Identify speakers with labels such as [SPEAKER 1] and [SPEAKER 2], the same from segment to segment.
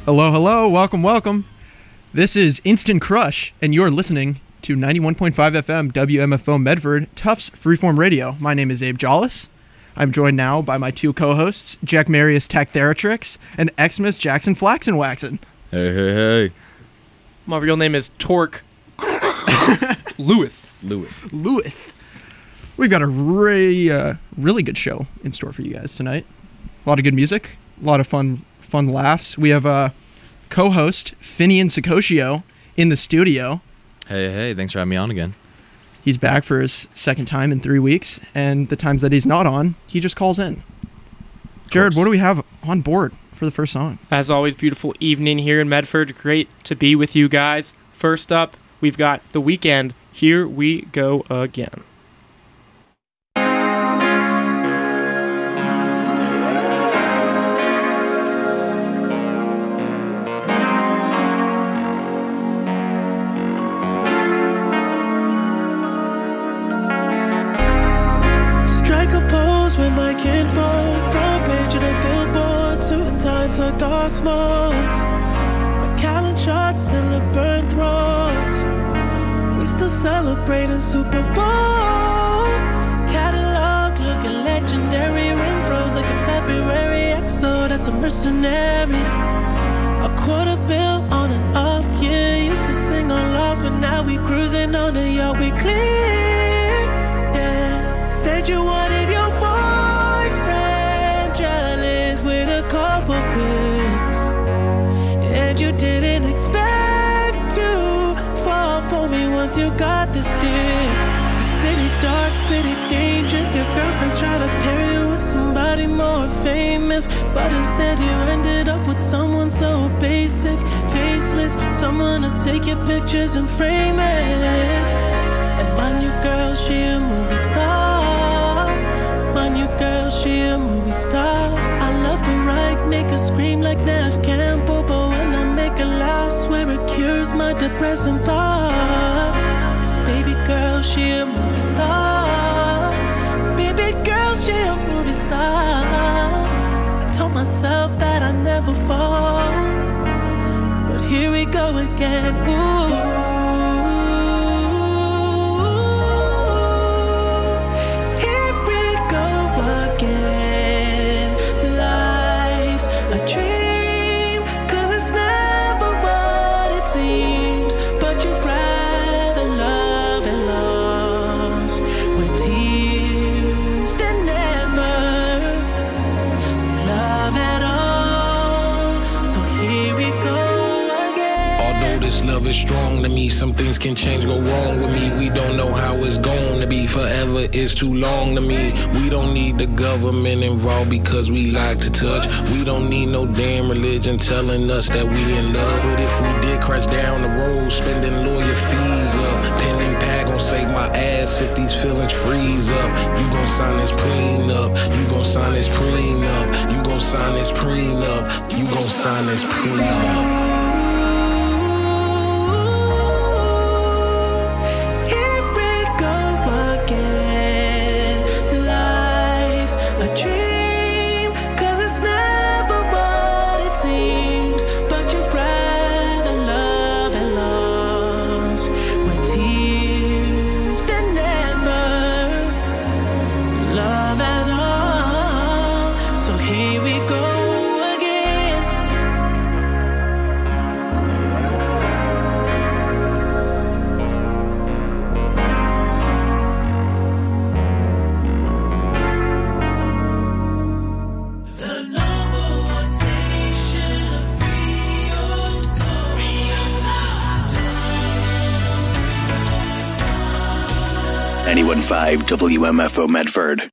[SPEAKER 1] Hello, hello, welcome. This is Instant Crush, and you're listening to 91.5 FM WMFO Medford, Tufts Freeform Radio. My name is Abe Jollis. I'm joined now by my two co-hosts, Jack Marius Tactheratrix and Xmas Jackson Flaxen Waxen.
[SPEAKER 2] Hey.
[SPEAKER 3] My real name is Torque Lewith.
[SPEAKER 1] We've got a really good show in store for you guys tonight. A lot of good music, a lot of fun laughs. We have co-host Finian Sicoscio in the studio.
[SPEAKER 2] Hey, thanks for having me on again.
[SPEAKER 1] He's back for his second time in 3 weeks, and the times that he's not on, he just calls in. Jared, what do we have on board for the first song?
[SPEAKER 3] As always, beautiful evening here in Medford. Great to be with you guys. First up, we've got The Weeknd. Here we go again.
[SPEAKER 4] Cigar smokes, Macallan shots till it burn throats. We still celebrating Super Bowl. Catalog looking legendary. Ring froze like it's February. XO, that's a mercenary. A quarter bill on and off, yeah. Used to sing on logs, but now we cruising on the yacht. We clear, yeah. Said you wanted your boyfriend jealous with a couple pics, and you didn't expect to fall for me once you got this dick. The city dark, city dangerous. Your girlfriends try to pair you with somebody more famous, but instead you ended up with someone so basic, faceless, someone to take your pictures and frame it. And my new girl, she a movie star. My new girl, she a movie star. I love her right, make her scream like Nev Campbell, but when I make her laugh, swear it cures my depressing thoughts. Cause baby girl, she a movie star. Baby girl, she a movie star. I told myself that I'd never fall, but here we go again. Ooh.
[SPEAKER 5] Is strong to me. Some things can change, go wrong with me. We don't know how it's going to be. Forever is too long to me. We don't need the government involved because we like to touch. We don't need no damn religion telling us that we in love. But if we did crash down the road, spending lawyer fees up, pen and pad gon' save my ass if these feelings freeze up. You gon' sign this prenup. You gon' sign this prenup. You gon' sign this prenup. You gon' sign this prenup.
[SPEAKER 6] WMFO Medford.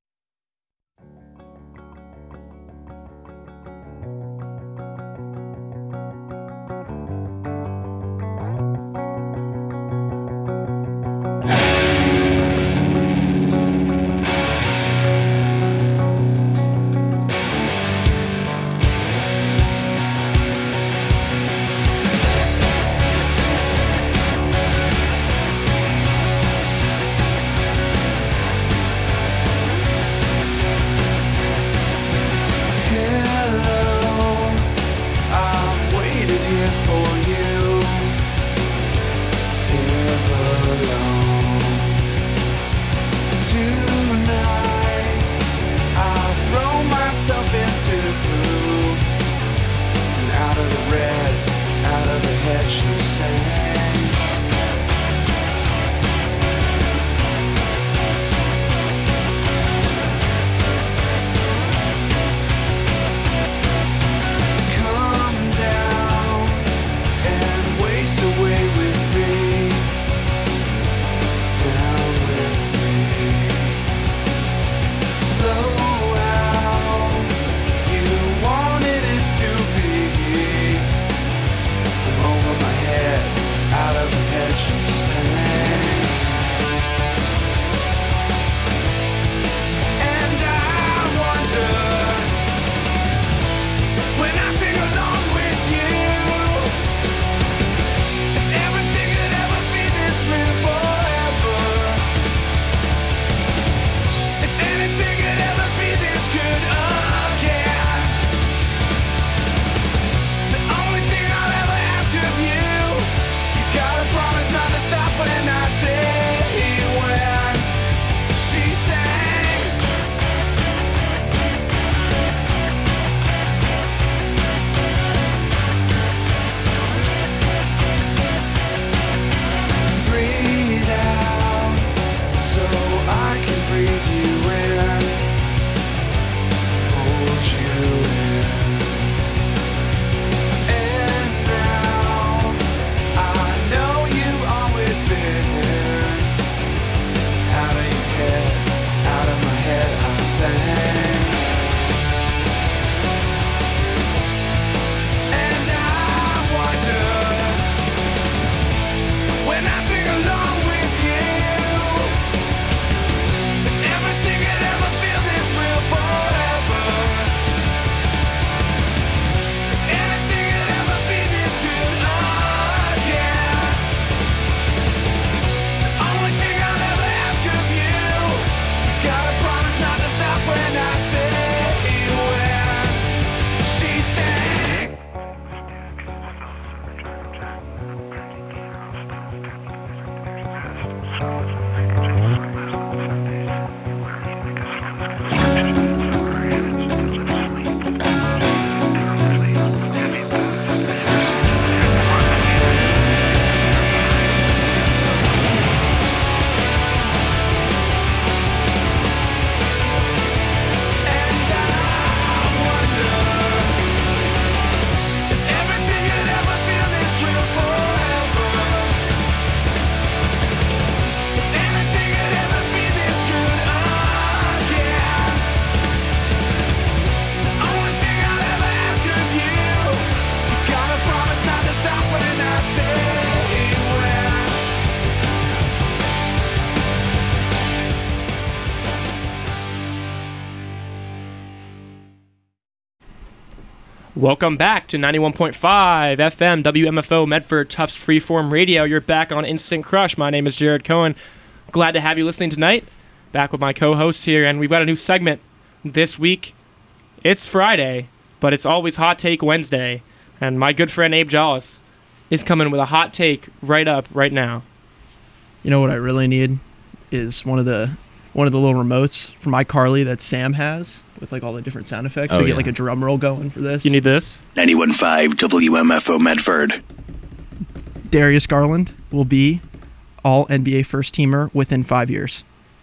[SPEAKER 3] Welcome back to 91.5 FM WMFO Medford Tufts Freeform Radio. You're back on Instant Crush. My name is Jared Cohen. Glad to have you listening tonight. Back with my co-hosts here, and we've got a new segment this week. It's Friday, but it's always Hot Take Wednesday, and my good friend Abe Jollis is coming with a hot take right now.
[SPEAKER 1] You know what I really need is one of the little remotes from iCarly that Sam has with like all the different sound effects.
[SPEAKER 2] Oh,
[SPEAKER 1] we get
[SPEAKER 2] yeah.
[SPEAKER 1] like a drum roll going for this.
[SPEAKER 3] You need this?
[SPEAKER 6] 91.5 WMFO Medford.
[SPEAKER 1] Darius Garland will be all NBA first teamer within 5 years.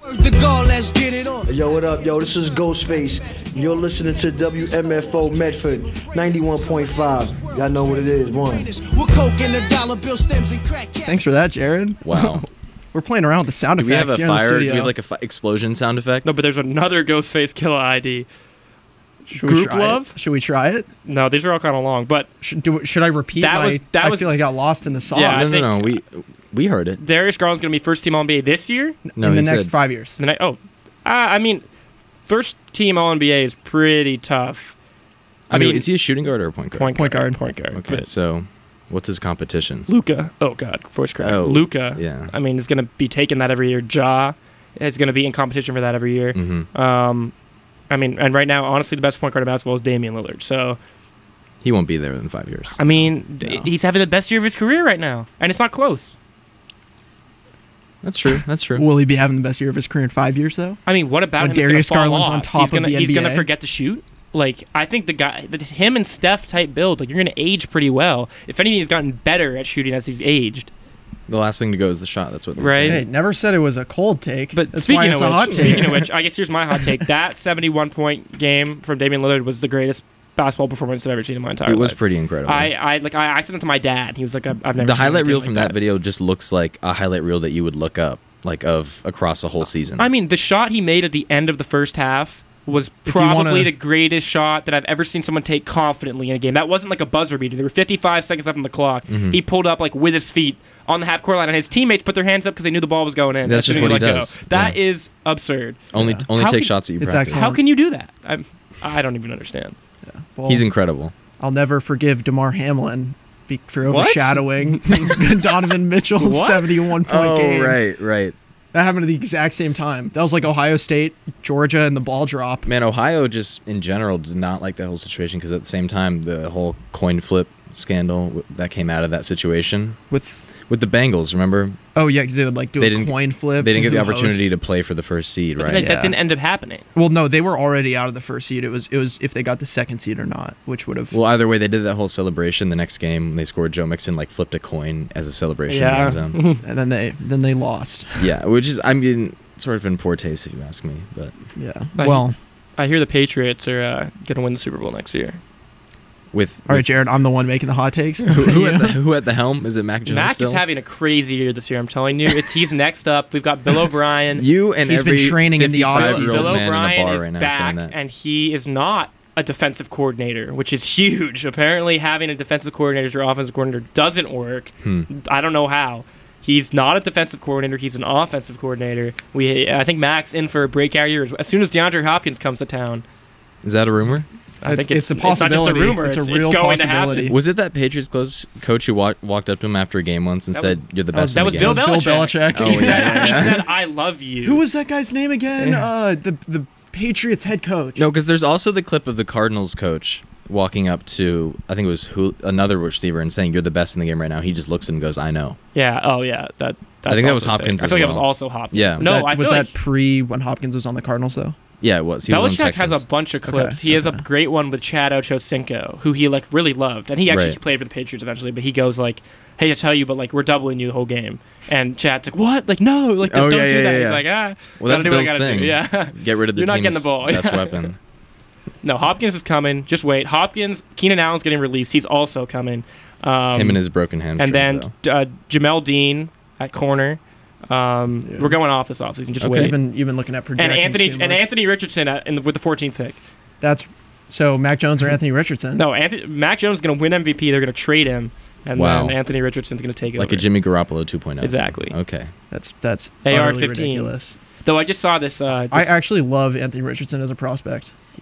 [SPEAKER 7] Yo, what up? Yo, this is Ghostface. You're listening to WMFO Medford 91.5. Y'all know what it is. One.
[SPEAKER 1] Thanks for that, Jared.
[SPEAKER 2] Wow.
[SPEAKER 1] We're playing around with the sound
[SPEAKER 2] Do we
[SPEAKER 1] effects
[SPEAKER 2] have a
[SPEAKER 1] here in the
[SPEAKER 2] fire? Do
[SPEAKER 1] studio.
[SPEAKER 2] we have like a explosion sound effect?
[SPEAKER 3] No, but there's another Ghostface Killer ID.
[SPEAKER 1] Should we
[SPEAKER 3] Group
[SPEAKER 1] try
[SPEAKER 3] Love?
[SPEAKER 1] It? Should we try it?
[SPEAKER 3] No, these are all kind of long, but
[SPEAKER 1] Should I repeat?
[SPEAKER 3] That was-
[SPEAKER 1] I feel like I got lost in the sauce.
[SPEAKER 3] Yeah, I
[SPEAKER 2] No,
[SPEAKER 3] think-
[SPEAKER 2] we heard it.
[SPEAKER 3] Darius Garland's going to be first team All-NBA this year.
[SPEAKER 2] No,
[SPEAKER 1] in the
[SPEAKER 2] he
[SPEAKER 1] next
[SPEAKER 2] said-
[SPEAKER 1] 5 years.
[SPEAKER 3] I mean, first team All-NBA is pretty tough.
[SPEAKER 2] I mean, is he a shooting guard or a point guard?
[SPEAKER 1] Point guard.
[SPEAKER 3] Point guard.
[SPEAKER 2] Okay, so what's his competition?
[SPEAKER 3] Luka. Oh God, voice crack.
[SPEAKER 2] Oh,
[SPEAKER 3] Luka.
[SPEAKER 2] yeah.
[SPEAKER 3] I mean, is going to be taking that every year. Ja is going to be in competition for that every year.
[SPEAKER 2] Mm-hmm.
[SPEAKER 3] I mean, and right now, honestly, the best point guard in basketball is Damian Lillard. So,
[SPEAKER 2] He won't be there in 5 years.
[SPEAKER 3] I mean,
[SPEAKER 1] No.
[SPEAKER 3] he's having the best year of his career right now, and it's not close.
[SPEAKER 2] That's true. That's true.
[SPEAKER 1] Will he be having the best year of his career in 5 years, though?
[SPEAKER 3] I mean, what about
[SPEAKER 1] When
[SPEAKER 3] him? Is
[SPEAKER 1] Darius
[SPEAKER 3] gonna fall
[SPEAKER 1] Garland's
[SPEAKER 3] off?
[SPEAKER 1] on top
[SPEAKER 3] he's gonna,
[SPEAKER 1] of the
[SPEAKER 3] He's going to
[SPEAKER 1] NBA?
[SPEAKER 3] forget to shoot. Like, I think him and Steph type build, like, you're going to age pretty well. If anything, he's gotten better at shooting as he's aged.
[SPEAKER 2] The last thing to go is the shot. That's what they
[SPEAKER 3] Right.
[SPEAKER 2] say.
[SPEAKER 1] Hey, never said it was a cold take.
[SPEAKER 3] But
[SPEAKER 1] That's why
[SPEAKER 3] speaking
[SPEAKER 1] it's
[SPEAKER 3] of
[SPEAKER 1] a hot
[SPEAKER 3] which,
[SPEAKER 1] take.
[SPEAKER 3] I guess here's my hot take. That 71-point game from Damian Lillard was the greatest basketball performance I've ever seen in my entire life.
[SPEAKER 2] It was pretty incredible.
[SPEAKER 3] I sent it to my dad. He was like, I've never
[SPEAKER 2] The
[SPEAKER 3] seen
[SPEAKER 2] highlight
[SPEAKER 3] anything
[SPEAKER 2] reel
[SPEAKER 3] like
[SPEAKER 2] from that video just looks like a highlight reel that you would look up, like of across a whole season.
[SPEAKER 3] I mean, the shot he made at the end of the first half was
[SPEAKER 1] you
[SPEAKER 3] probably
[SPEAKER 1] wanna-
[SPEAKER 3] the greatest shot that I've ever seen someone take confidently in a game. That wasn't like a buzzer beater. There were 55 seconds left on the clock.
[SPEAKER 2] Mm-hmm.
[SPEAKER 3] He pulled up like with his feet on the half-court line, and his teammates put their hands up because they knew the ball was going in.
[SPEAKER 2] That's
[SPEAKER 3] as soon
[SPEAKER 2] just
[SPEAKER 3] as
[SPEAKER 2] what he
[SPEAKER 3] let
[SPEAKER 2] does.
[SPEAKER 3] Go. That
[SPEAKER 2] Yeah.
[SPEAKER 3] is absurd.
[SPEAKER 2] only
[SPEAKER 3] How
[SPEAKER 2] take
[SPEAKER 3] can-
[SPEAKER 2] shots that you
[SPEAKER 1] It's
[SPEAKER 2] practice.
[SPEAKER 1] excellent.
[SPEAKER 3] How can you do that? I don't even understand.
[SPEAKER 1] Well,
[SPEAKER 2] He's incredible.
[SPEAKER 1] I'll never forgive DeMar Hamlin for
[SPEAKER 3] What?
[SPEAKER 1] overshadowing Donovan Mitchell's
[SPEAKER 3] What?
[SPEAKER 1] 71-point game.
[SPEAKER 2] right.
[SPEAKER 1] That happened at the exact same time. That was like Ohio State, Georgia, and the ball drop.
[SPEAKER 2] Man, Ohio just in general did not like that whole situation because at the same time, the whole coin flip scandal that came out of that situation with the Bengals, remember?
[SPEAKER 1] Oh, yeah, because they would like do
[SPEAKER 2] They
[SPEAKER 1] a
[SPEAKER 2] didn't-
[SPEAKER 1] coin flip.
[SPEAKER 2] They didn't
[SPEAKER 1] to
[SPEAKER 2] get the
[SPEAKER 1] who
[SPEAKER 2] opportunity
[SPEAKER 1] hosts.
[SPEAKER 2] to play for the first seed,
[SPEAKER 3] But
[SPEAKER 2] right?
[SPEAKER 3] that
[SPEAKER 1] Yeah.
[SPEAKER 3] didn't end up happening.
[SPEAKER 1] Well, no, they were already out of the first seed. It was if they got the second seed or not, which would have.
[SPEAKER 2] Well, either way, they did that whole celebration. The next game, when they scored, Joe Mixon like flipped a coin as a celebration.
[SPEAKER 3] Yeah.
[SPEAKER 2] In the end zone.
[SPEAKER 1] and then they lost.
[SPEAKER 2] Yeah, which is, I mean, sort of in poor taste if you ask me. But
[SPEAKER 1] Yeah.
[SPEAKER 3] But
[SPEAKER 1] Well,
[SPEAKER 3] I hear the Patriots are going to win the Super Bowl next year.
[SPEAKER 1] all right, Jared, I'm the one making the hot takes.
[SPEAKER 2] who at the helm? Is it Mac Jones?
[SPEAKER 3] Mac
[SPEAKER 2] still?
[SPEAKER 3] is having a crazy year this year, I'm telling you. He's next up. We've got Bill O'Brien.
[SPEAKER 2] You and
[SPEAKER 1] He's been
[SPEAKER 2] every
[SPEAKER 1] training in the
[SPEAKER 2] 55-year-old
[SPEAKER 1] offseason.
[SPEAKER 3] Bill
[SPEAKER 2] man in the
[SPEAKER 3] O'Brien
[SPEAKER 2] bar
[SPEAKER 3] is
[SPEAKER 2] right now
[SPEAKER 3] back,
[SPEAKER 2] saying that.
[SPEAKER 3] and he is not a defensive coordinator, which is huge. Apparently, having a defensive coordinator as your offensive coordinator doesn't work. I don't know how. He's not a defensive coordinator. He's an offensive coordinator. I think Mac's in for a breakout year. As soon as DeAndre Hopkins comes to town,
[SPEAKER 2] Is that a rumor?
[SPEAKER 3] I think
[SPEAKER 1] it's a
[SPEAKER 3] not just a
[SPEAKER 1] possibility.
[SPEAKER 3] rumor.
[SPEAKER 1] It's a
[SPEAKER 3] It's
[SPEAKER 1] real
[SPEAKER 3] going to
[SPEAKER 1] possibility.
[SPEAKER 3] happen.
[SPEAKER 2] Was it that Patriots coach who walked up to him after a game once and
[SPEAKER 3] That
[SPEAKER 2] said, "You're the best"?
[SPEAKER 3] That
[SPEAKER 2] in
[SPEAKER 3] was
[SPEAKER 2] the
[SPEAKER 3] Bill
[SPEAKER 2] game?
[SPEAKER 3] Belichick.
[SPEAKER 1] Belichick.
[SPEAKER 2] Oh,
[SPEAKER 3] He said,
[SPEAKER 2] yeah.
[SPEAKER 3] he said, "I love you."
[SPEAKER 1] Who was that guy's name again? The Patriots head coach.
[SPEAKER 2] No, because there's also the clip of the Cardinals coach walking up to, I think it was another receiver and saying, "You're the best in the game right now." He just looks at him and goes, "I know."
[SPEAKER 3] Yeah. Oh, yeah. That's
[SPEAKER 2] I think that was
[SPEAKER 3] also
[SPEAKER 2] Hopkins
[SPEAKER 3] sick. I
[SPEAKER 2] as
[SPEAKER 3] feel like that was
[SPEAKER 2] well.
[SPEAKER 3] also Hopkins.
[SPEAKER 2] Yeah.
[SPEAKER 3] No, I feel
[SPEAKER 1] was
[SPEAKER 3] like
[SPEAKER 1] that pre when Hopkins was on the Cardinals though?
[SPEAKER 2] Yeah, it was. He was on
[SPEAKER 3] Belichick has
[SPEAKER 2] Texans.
[SPEAKER 3] a bunch of clips. He has a great one with Chad Ochocinco, who he like really loved, and he actually
[SPEAKER 2] Right.
[SPEAKER 3] played for the Patriots eventually. But he goes like, "Hey, I tell you, but like we're doubling you the whole game." And Chad's like, "What? Like no, like
[SPEAKER 2] Oh,
[SPEAKER 3] don't
[SPEAKER 2] yeah,
[SPEAKER 3] do
[SPEAKER 2] yeah,
[SPEAKER 3] that."
[SPEAKER 2] yeah.
[SPEAKER 3] He's like,
[SPEAKER 2] Well, that's
[SPEAKER 3] gotta do what I
[SPEAKER 2] Bill's
[SPEAKER 3] gotta
[SPEAKER 2] thing.
[SPEAKER 3] do. Yeah.
[SPEAKER 2] Get rid of the
[SPEAKER 3] You're not
[SPEAKER 2] team's
[SPEAKER 3] getting the ball.
[SPEAKER 2] best
[SPEAKER 3] Yeah.
[SPEAKER 2] weapon.
[SPEAKER 3] No, Hopkins is coming. Just wait. Keenan Allen's getting released. He's also coming.
[SPEAKER 2] Him and his broken hamstrings.
[SPEAKER 3] And then
[SPEAKER 2] though.
[SPEAKER 3] Jamel Dean at corner. We're going off this offseason. Just
[SPEAKER 2] Okay.
[SPEAKER 3] wait.
[SPEAKER 1] You've been looking at
[SPEAKER 3] And
[SPEAKER 1] projections. too much.
[SPEAKER 3] Anthony Richardson with the 14th pick.
[SPEAKER 1] That's so Mac Jones or Anthony Richardson.
[SPEAKER 3] No, Mac Jones is going to win MVP. They're going to trade him, and
[SPEAKER 2] Wow.
[SPEAKER 3] then Anthony Richardson's going to take
[SPEAKER 2] like
[SPEAKER 3] over.
[SPEAKER 2] a Jimmy Garoppolo 2.0.
[SPEAKER 3] Exactly.
[SPEAKER 2] Okay.
[SPEAKER 1] That's
[SPEAKER 3] AR-15.
[SPEAKER 1] utterly ridiculous.
[SPEAKER 3] Though I just saw this.
[SPEAKER 1] I actually love Anthony Richardson as a prospect.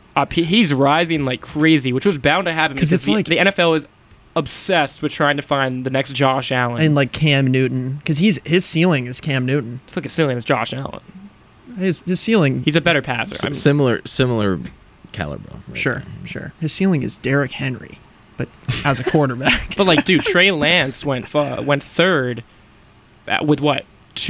[SPEAKER 3] He's rising like crazy, which was bound to happen because
[SPEAKER 1] it's
[SPEAKER 3] the
[SPEAKER 1] like-
[SPEAKER 3] the NFL is obsessed with trying to find the next Josh Allen.
[SPEAKER 1] And like Cam Newton, because his ceiling is Cam Newton.
[SPEAKER 3] I feel like his ceiling is Josh Allen.
[SPEAKER 1] His ceiling.
[SPEAKER 3] He's a better passer. I mean,
[SPEAKER 2] Similar caliber. right
[SPEAKER 1] Sure,
[SPEAKER 2] there.
[SPEAKER 1] sure. His ceiling is Derrick Henry, but as a quarterback.
[SPEAKER 3] but like, dude, Trey Lance went third with what?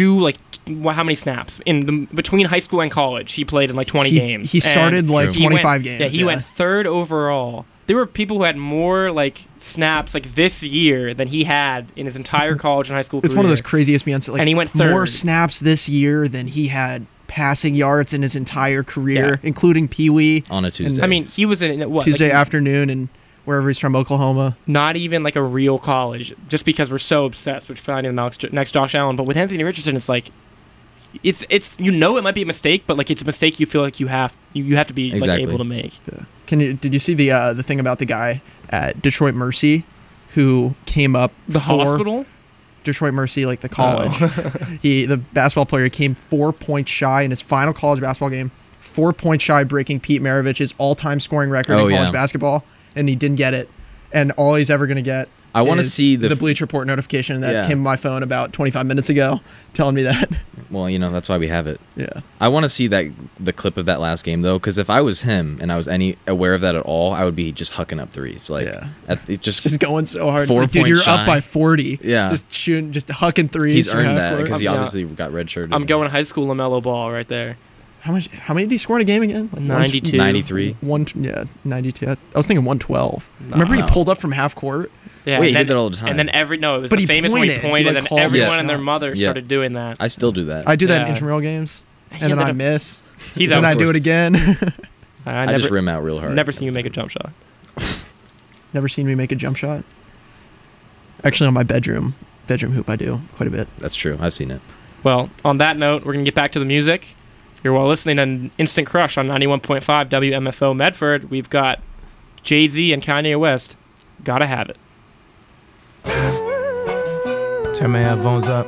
[SPEAKER 3] How many snaps between high school and college? He played in like 20 games.
[SPEAKER 1] He started
[SPEAKER 3] And
[SPEAKER 1] like
[SPEAKER 3] he
[SPEAKER 1] 25
[SPEAKER 3] went-
[SPEAKER 1] games.
[SPEAKER 3] Yeah, he went third overall. There were people who had more like snaps like this year than he had in his entire college and high school
[SPEAKER 1] It's
[SPEAKER 3] career.
[SPEAKER 1] one of those crazy ESPN. Like,
[SPEAKER 3] And he went
[SPEAKER 1] more
[SPEAKER 3] third.
[SPEAKER 1] snaps this year than he had passing yards in his entire career, including Pee Wee
[SPEAKER 2] On a Tuesday.
[SPEAKER 3] I mean, he was in what
[SPEAKER 1] Tuesday
[SPEAKER 3] like,
[SPEAKER 1] afternoon and wherever he's from, Oklahoma.
[SPEAKER 3] not even like a real college, just because we're so obsessed with finding the next Josh Allen. But with Anthony Richardson, it's like it's it might be a mistake, but like it's a mistake you feel like you have to be like
[SPEAKER 2] Exactly.
[SPEAKER 3] able to make.
[SPEAKER 1] Did you see the thing about the guy at Detroit Mercy who came up
[SPEAKER 3] The hospital?
[SPEAKER 1] Detroit Mercy, like the college. The basketball player came 4 points shy in his final college basketball game, 4 points shy breaking Pete Maravich's all-time scoring record in college basketball, and he didn't get it. And all he's ever going to get
[SPEAKER 2] I want to
[SPEAKER 1] is
[SPEAKER 2] see
[SPEAKER 1] the Bleacher Report notification that came to my phone about 25 minutes ago telling me that.
[SPEAKER 2] Well, that's why we have it.
[SPEAKER 1] Yeah.
[SPEAKER 2] I want to see the clip of that last game though, because if I was him and I was aware of that at all, I would be just hucking up threes, like
[SPEAKER 1] just going so hard. It's
[SPEAKER 2] 4
[SPEAKER 1] like, dude,
[SPEAKER 2] points
[SPEAKER 1] you're
[SPEAKER 2] shy.
[SPEAKER 1] up by 40.
[SPEAKER 2] Yeah,
[SPEAKER 1] just shooting, just hucking threes.
[SPEAKER 2] He's
[SPEAKER 1] from
[SPEAKER 2] earned
[SPEAKER 1] half
[SPEAKER 2] that
[SPEAKER 1] court.
[SPEAKER 2] because he obviously got redshirted.
[SPEAKER 3] I'm going high school LaMelo Ball right there.
[SPEAKER 1] How many did he score in a game again? Like
[SPEAKER 3] 92.
[SPEAKER 2] 93.
[SPEAKER 1] 92. I was thinking 112. Remember he pulled up from half court?
[SPEAKER 3] Yeah,
[SPEAKER 2] Wait,
[SPEAKER 3] and
[SPEAKER 2] he did that all the time.
[SPEAKER 3] And then it was
[SPEAKER 1] But
[SPEAKER 3] the
[SPEAKER 1] he
[SPEAKER 3] famous one he
[SPEAKER 1] pointed. He,
[SPEAKER 3] pointed,
[SPEAKER 1] like,
[SPEAKER 3] and
[SPEAKER 1] called
[SPEAKER 3] everyone
[SPEAKER 1] the
[SPEAKER 3] and their
[SPEAKER 1] shot.
[SPEAKER 3] mother started doing that.
[SPEAKER 2] I still do that.
[SPEAKER 1] I do that in
[SPEAKER 3] Yeah.
[SPEAKER 1] intramural games,
[SPEAKER 3] He
[SPEAKER 1] and then
[SPEAKER 3] ended
[SPEAKER 1] I
[SPEAKER 3] up-
[SPEAKER 1] miss.
[SPEAKER 3] He's
[SPEAKER 1] then
[SPEAKER 3] out.
[SPEAKER 1] I do it again.
[SPEAKER 2] I just rim out real hard.
[SPEAKER 3] Never seen you make a jump shot.
[SPEAKER 1] Never seen me make a jump shot. Actually, on my bedroom hoop, I do quite a bit.
[SPEAKER 2] That's true. I've seen it.
[SPEAKER 3] Well, on that note, we're going to get back to the music. You're while listening to Instant Crush on 91.5 WMFO Medford. We've got Jay-Z and Kanye West. Gotta have it.
[SPEAKER 8] Turn my headphones up.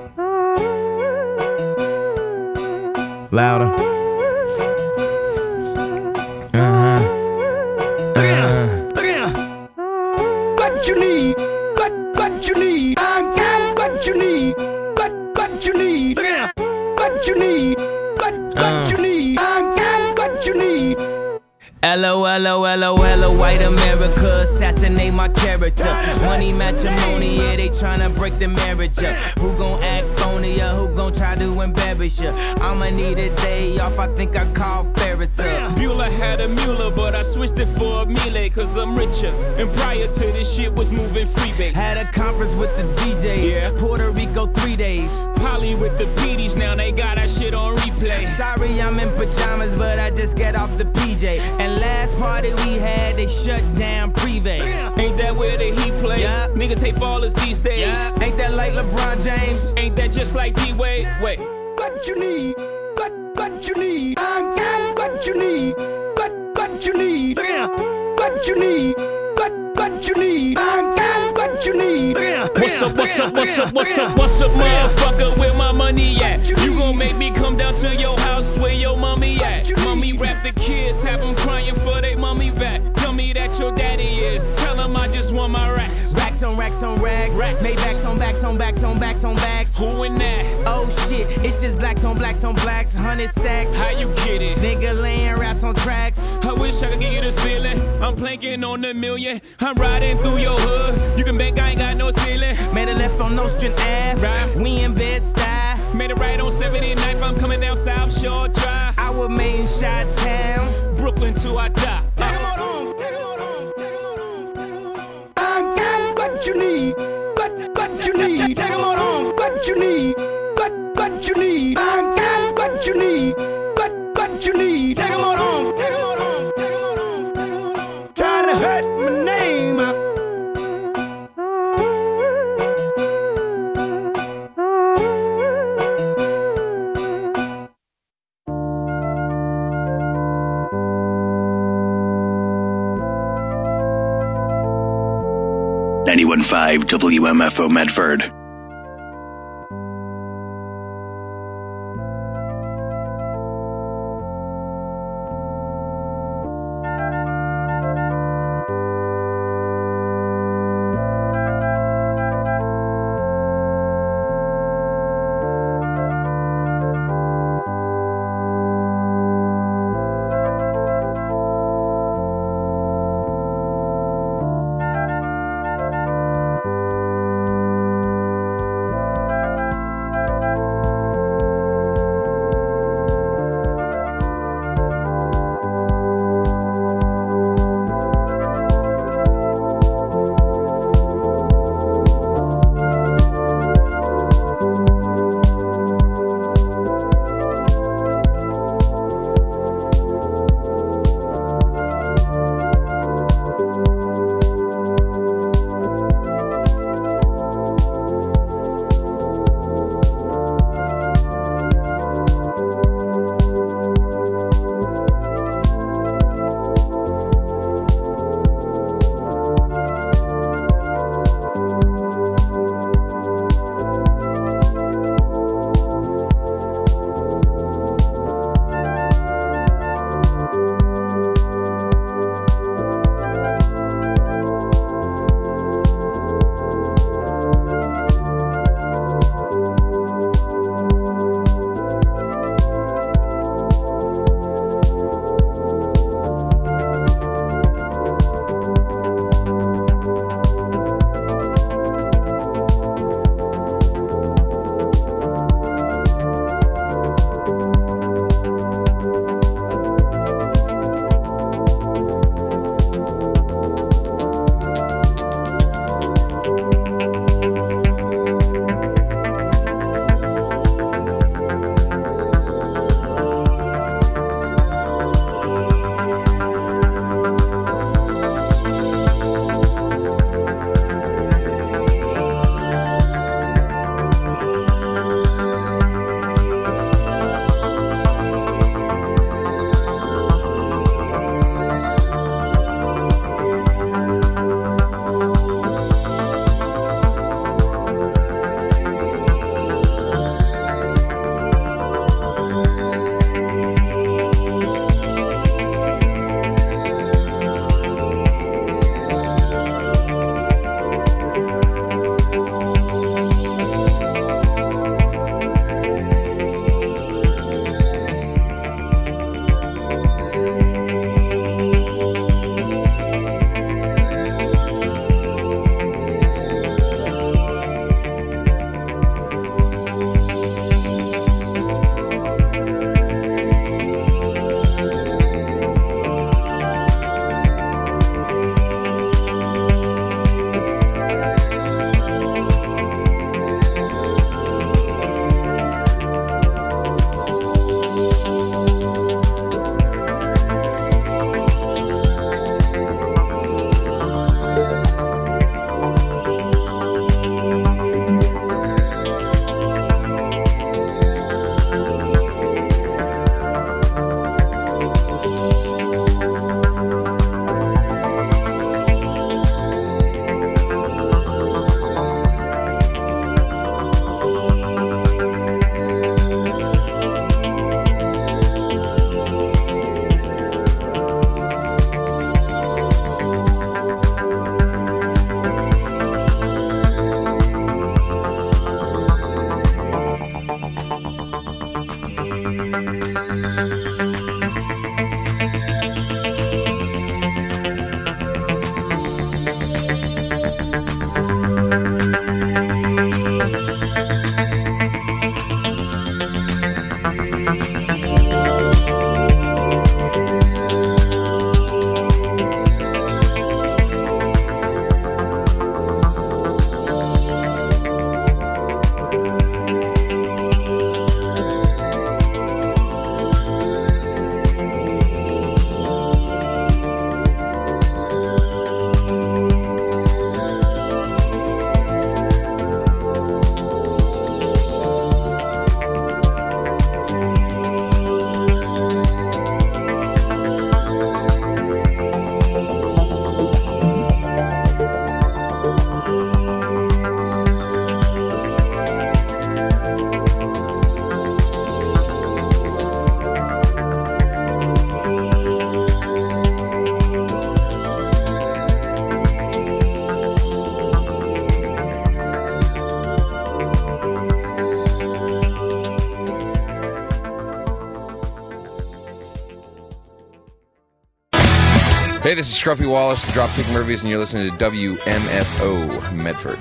[SPEAKER 8] Louder.
[SPEAKER 4] What you need? What you need? I got what you need. What you need? What you need? What you need? I got what you need.
[SPEAKER 8] LOLOLOL, white America, assassinate my character. Money matrimony, yeah, they tryna break the marriage up. Who gon' act phony, or who gon' try to embarrass ya? I'ma need a day off, I think I call Ferris up.
[SPEAKER 9] Bueller had a Mueller, but I switched it for a Miele, cause I'm richer. And prior to this shit was moving freebase.
[SPEAKER 8] Had a conference with the DJs,
[SPEAKER 9] Yeah.
[SPEAKER 8] Puerto Rico 3 days.
[SPEAKER 9] Polly with the PDs, now they got that shit on replay.
[SPEAKER 8] Sorry, I'm in pajamas, but I just got off the PJ. And last party we had, they shut down Privé.
[SPEAKER 9] Ain't that where the Heat play?
[SPEAKER 8] Yeah.
[SPEAKER 9] Niggas hate ballers these days.
[SPEAKER 8] Yeah. Ain't that like LeBron James?
[SPEAKER 9] Ain't that just like D-Wade? Wait.
[SPEAKER 4] What you need? What you need? I got what you need. What you need? What you need? What you need? I got what you need.
[SPEAKER 9] What's up, motherfucker, where my money at? You gon' make me come down to your house where your mommy at? Mommy rap the kids, have them crying for they mommy back. Tell me that your daddy is, tell him I just want my racks.
[SPEAKER 8] Racks on racks on racks.
[SPEAKER 9] Racks.
[SPEAKER 8] Maybachs on backs on backs on backs on backs.
[SPEAKER 9] Who in that?
[SPEAKER 8] Oh shit, it's just blacks on blacks on blacks. 100 stack.
[SPEAKER 9] How you get it?
[SPEAKER 8] Nigga laying raps on tracks.
[SPEAKER 9] I wish I could give you this feeling. I'm planking on the million. I'm riding through your hood. You can bet I ain't got no ceiling.
[SPEAKER 8] Made a left on Nostrand Ave.
[SPEAKER 9] Right.
[SPEAKER 8] We in Bed-Stuy.
[SPEAKER 9] Made it right on 79th. I'm coming down South Shore Drive.
[SPEAKER 8] I was made in Chi-Town.
[SPEAKER 9] Brooklyn till I die.
[SPEAKER 4] I got what you need. What you need? Take 'em on home. What you need? What you need? I got what you need. What you need? Take 'em on home. Take 'em on home. Take 'em on home. Take 'em on home. Trying to hurt my name.
[SPEAKER 6] .5 WMFO Medford.
[SPEAKER 10] this is Scruffy Wallace, the Dropkick Murphys, and you're listening to WMFO Medford.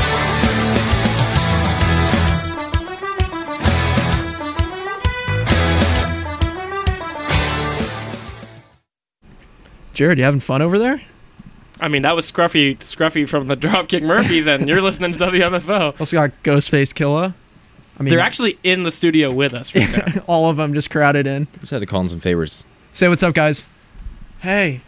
[SPEAKER 1] Jared, you having fun over there?
[SPEAKER 3] I mean, that was Scruffy from the Dropkick Murphys, and you're listening to WMFO.
[SPEAKER 1] Also got Ghostface Killah. I mean,
[SPEAKER 3] they're actually in the studio with us right now.
[SPEAKER 1] All of them just crowded in.
[SPEAKER 2] Just had to call in some favors.
[SPEAKER 1] Say what's up, guys. Hey.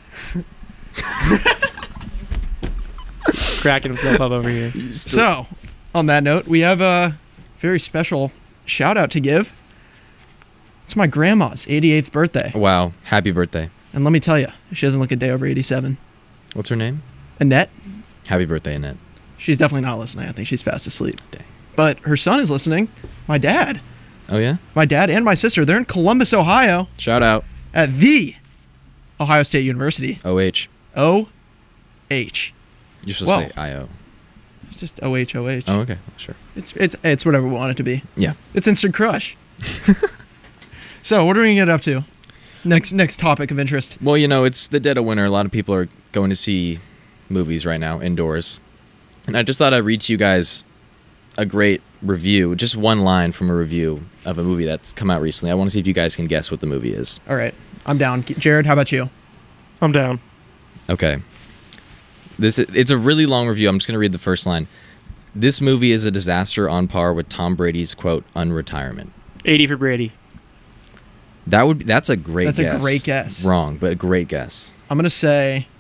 [SPEAKER 3] Cracking himself up over here.
[SPEAKER 1] So, on that note, we have a very special shout out to give. It's my grandma's 88th birthday.
[SPEAKER 2] Wow. Happy birthday.
[SPEAKER 1] And let me tell you, she doesn't look a day over 87.
[SPEAKER 2] What's her name?
[SPEAKER 1] Annette.
[SPEAKER 2] Happy birthday, Annette.
[SPEAKER 1] She's definitely not listening. I think she's fast asleep. Dang. But her son is listening. My dad.
[SPEAKER 2] Oh, yeah?
[SPEAKER 1] My dad and my sister. They're in Columbus, Ohio.
[SPEAKER 2] Shout out.
[SPEAKER 1] At the Ohio State University.
[SPEAKER 2] OH.
[SPEAKER 1] O-H.
[SPEAKER 2] You're supposed to say I-O.
[SPEAKER 1] It's just O-H-O-H.
[SPEAKER 2] Oh, okay. Sure.
[SPEAKER 1] It's whatever we want it to be.
[SPEAKER 2] Yeah.
[SPEAKER 1] It's Instant Crush. So, what are we going to get up to? Next topic of interest.
[SPEAKER 2] Well, it's the dead of winter. A lot of people are going to see movies right now indoors. And I just thought I'd read to you guys a great review, just one line from a review of a movie that's come out recently. I want to see if you guys can guess what the movie is.
[SPEAKER 1] All right. I'm down. Jared, how about you?
[SPEAKER 3] I'm down.
[SPEAKER 2] Okay. It's a really long review. I'm just going to read the first line. This movie is a disaster on par with Tom Brady's, quote, unretirement.
[SPEAKER 3] 80 for Brady.
[SPEAKER 2] That's a great guess.
[SPEAKER 1] That's a great guess.
[SPEAKER 2] Wrong, but a great guess.
[SPEAKER 1] I'm going to say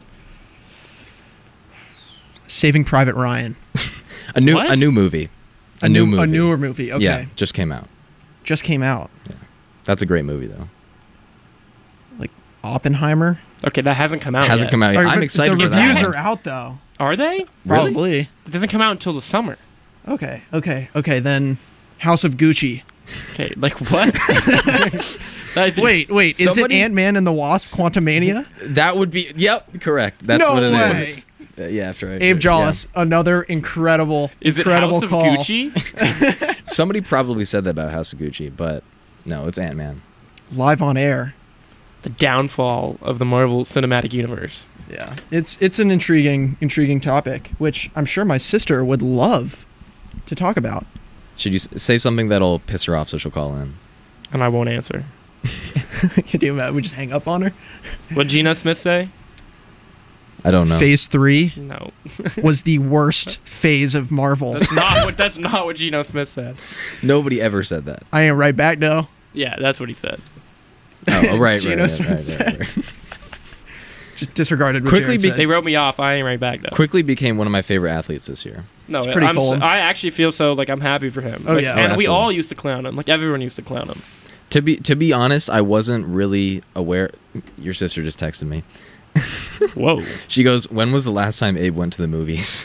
[SPEAKER 1] Saving Private Ryan.
[SPEAKER 2] A new movie. A new movie.
[SPEAKER 1] A newer movie. Okay.
[SPEAKER 2] Yeah, just came out.
[SPEAKER 1] Just came out.
[SPEAKER 2] Yeah. That's a great movie, though.
[SPEAKER 1] Like Oppenheimer?
[SPEAKER 3] Okay, that hasn't come out yet.
[SPEAKER 2] Hasn't come out yet. I'm excited for that.
[SPEAKER 1] The reviews are out, though.
[SPEAKER 3] Are they?
[SPEAKER 1] Probably.
[SPEAKER 3] Really? It doesn't come out until the summer.
[SPEAKER 1] Okay, then House of Gucci.
[SPEAKER 3] Okay, like what?
[SPEAKER 1] Wait, is it Ant-Man and the Wasp: Quantumania?
[SPEAKER 2] That would be, yep, correct. That's
[SPEAKER 1] no
[SPEAKER 2] what it
[SPEAKER 1] way.
[SPEAKER 2] is. Yeah, after I
[SPEAKER 1] Abe Jollis, another incredible call.
[SPEAKER 3] Is it House of Gucci?
[SPEAKER 2] Somebody probably said that about House of Gucci, but no, it's Ant-Man.
[SPEAKER 1] Live on air.
[SPEAKER 3] The downfall of the Marvel Cinematic Universe.
[SPEAKER 1] Yeah, it's an intriguing topic, which I'm sure my sister would love to talk about.
[SPEAKER 2] Should you say something that'll piss her off so she'll call in?
[SPEAKER 3] And I won't answer.
[SPEAKER 1] Can you imagine? We just hang up on her?
[SPEAKER 3] What'd Geno Smith say?
[SPEAKER 2] I don't know.
[SPEAKER 1] Phase 3
[SPEAKER 3] no.
[SPEAKER 1] was the worst phase of Marvel.
[SPEAKER 3] That's not what Geno Smith said.
[SPEAKER 2] Nobody ever said that.
[SPEAKER 1] I ain't right back, though.
[SPEAKER 3] Yeah, that's what he said.
[SPEAKER 2] Oh, right,
[SPEAKER 1] Geno Smith said. Just disregarded what
[SPEAKER 2] Quickly
[SPEAKER 1] Jared said.
[SPEAKER 3] They wrote me off. I ain't right back, though.
[SPEAKER 2] Quickly became one of my favorite athletes this year.
[SPEAKER 3] No,
[SPEAKER 1] it's pretty cool.
[SPEAKER 3] I actually feel so, like, I'm happy for him.
[SPEAKER 1] Oh,
[SPEAKER 3] like,
[SPEAKER 1] yeah.
[SPEAKER 3] And we
[SPEAKER 2] absolutely.
[SPEAKER 3] all used to clown him. Like, everyone used to clown him.
[SPEAKER 2] To be honest, I wasn't really aware. Your sister just texted me.
[SPEAKER 3] Whoa.
[SPEAKER 2] She goes, when was the last time Abe went to the movies?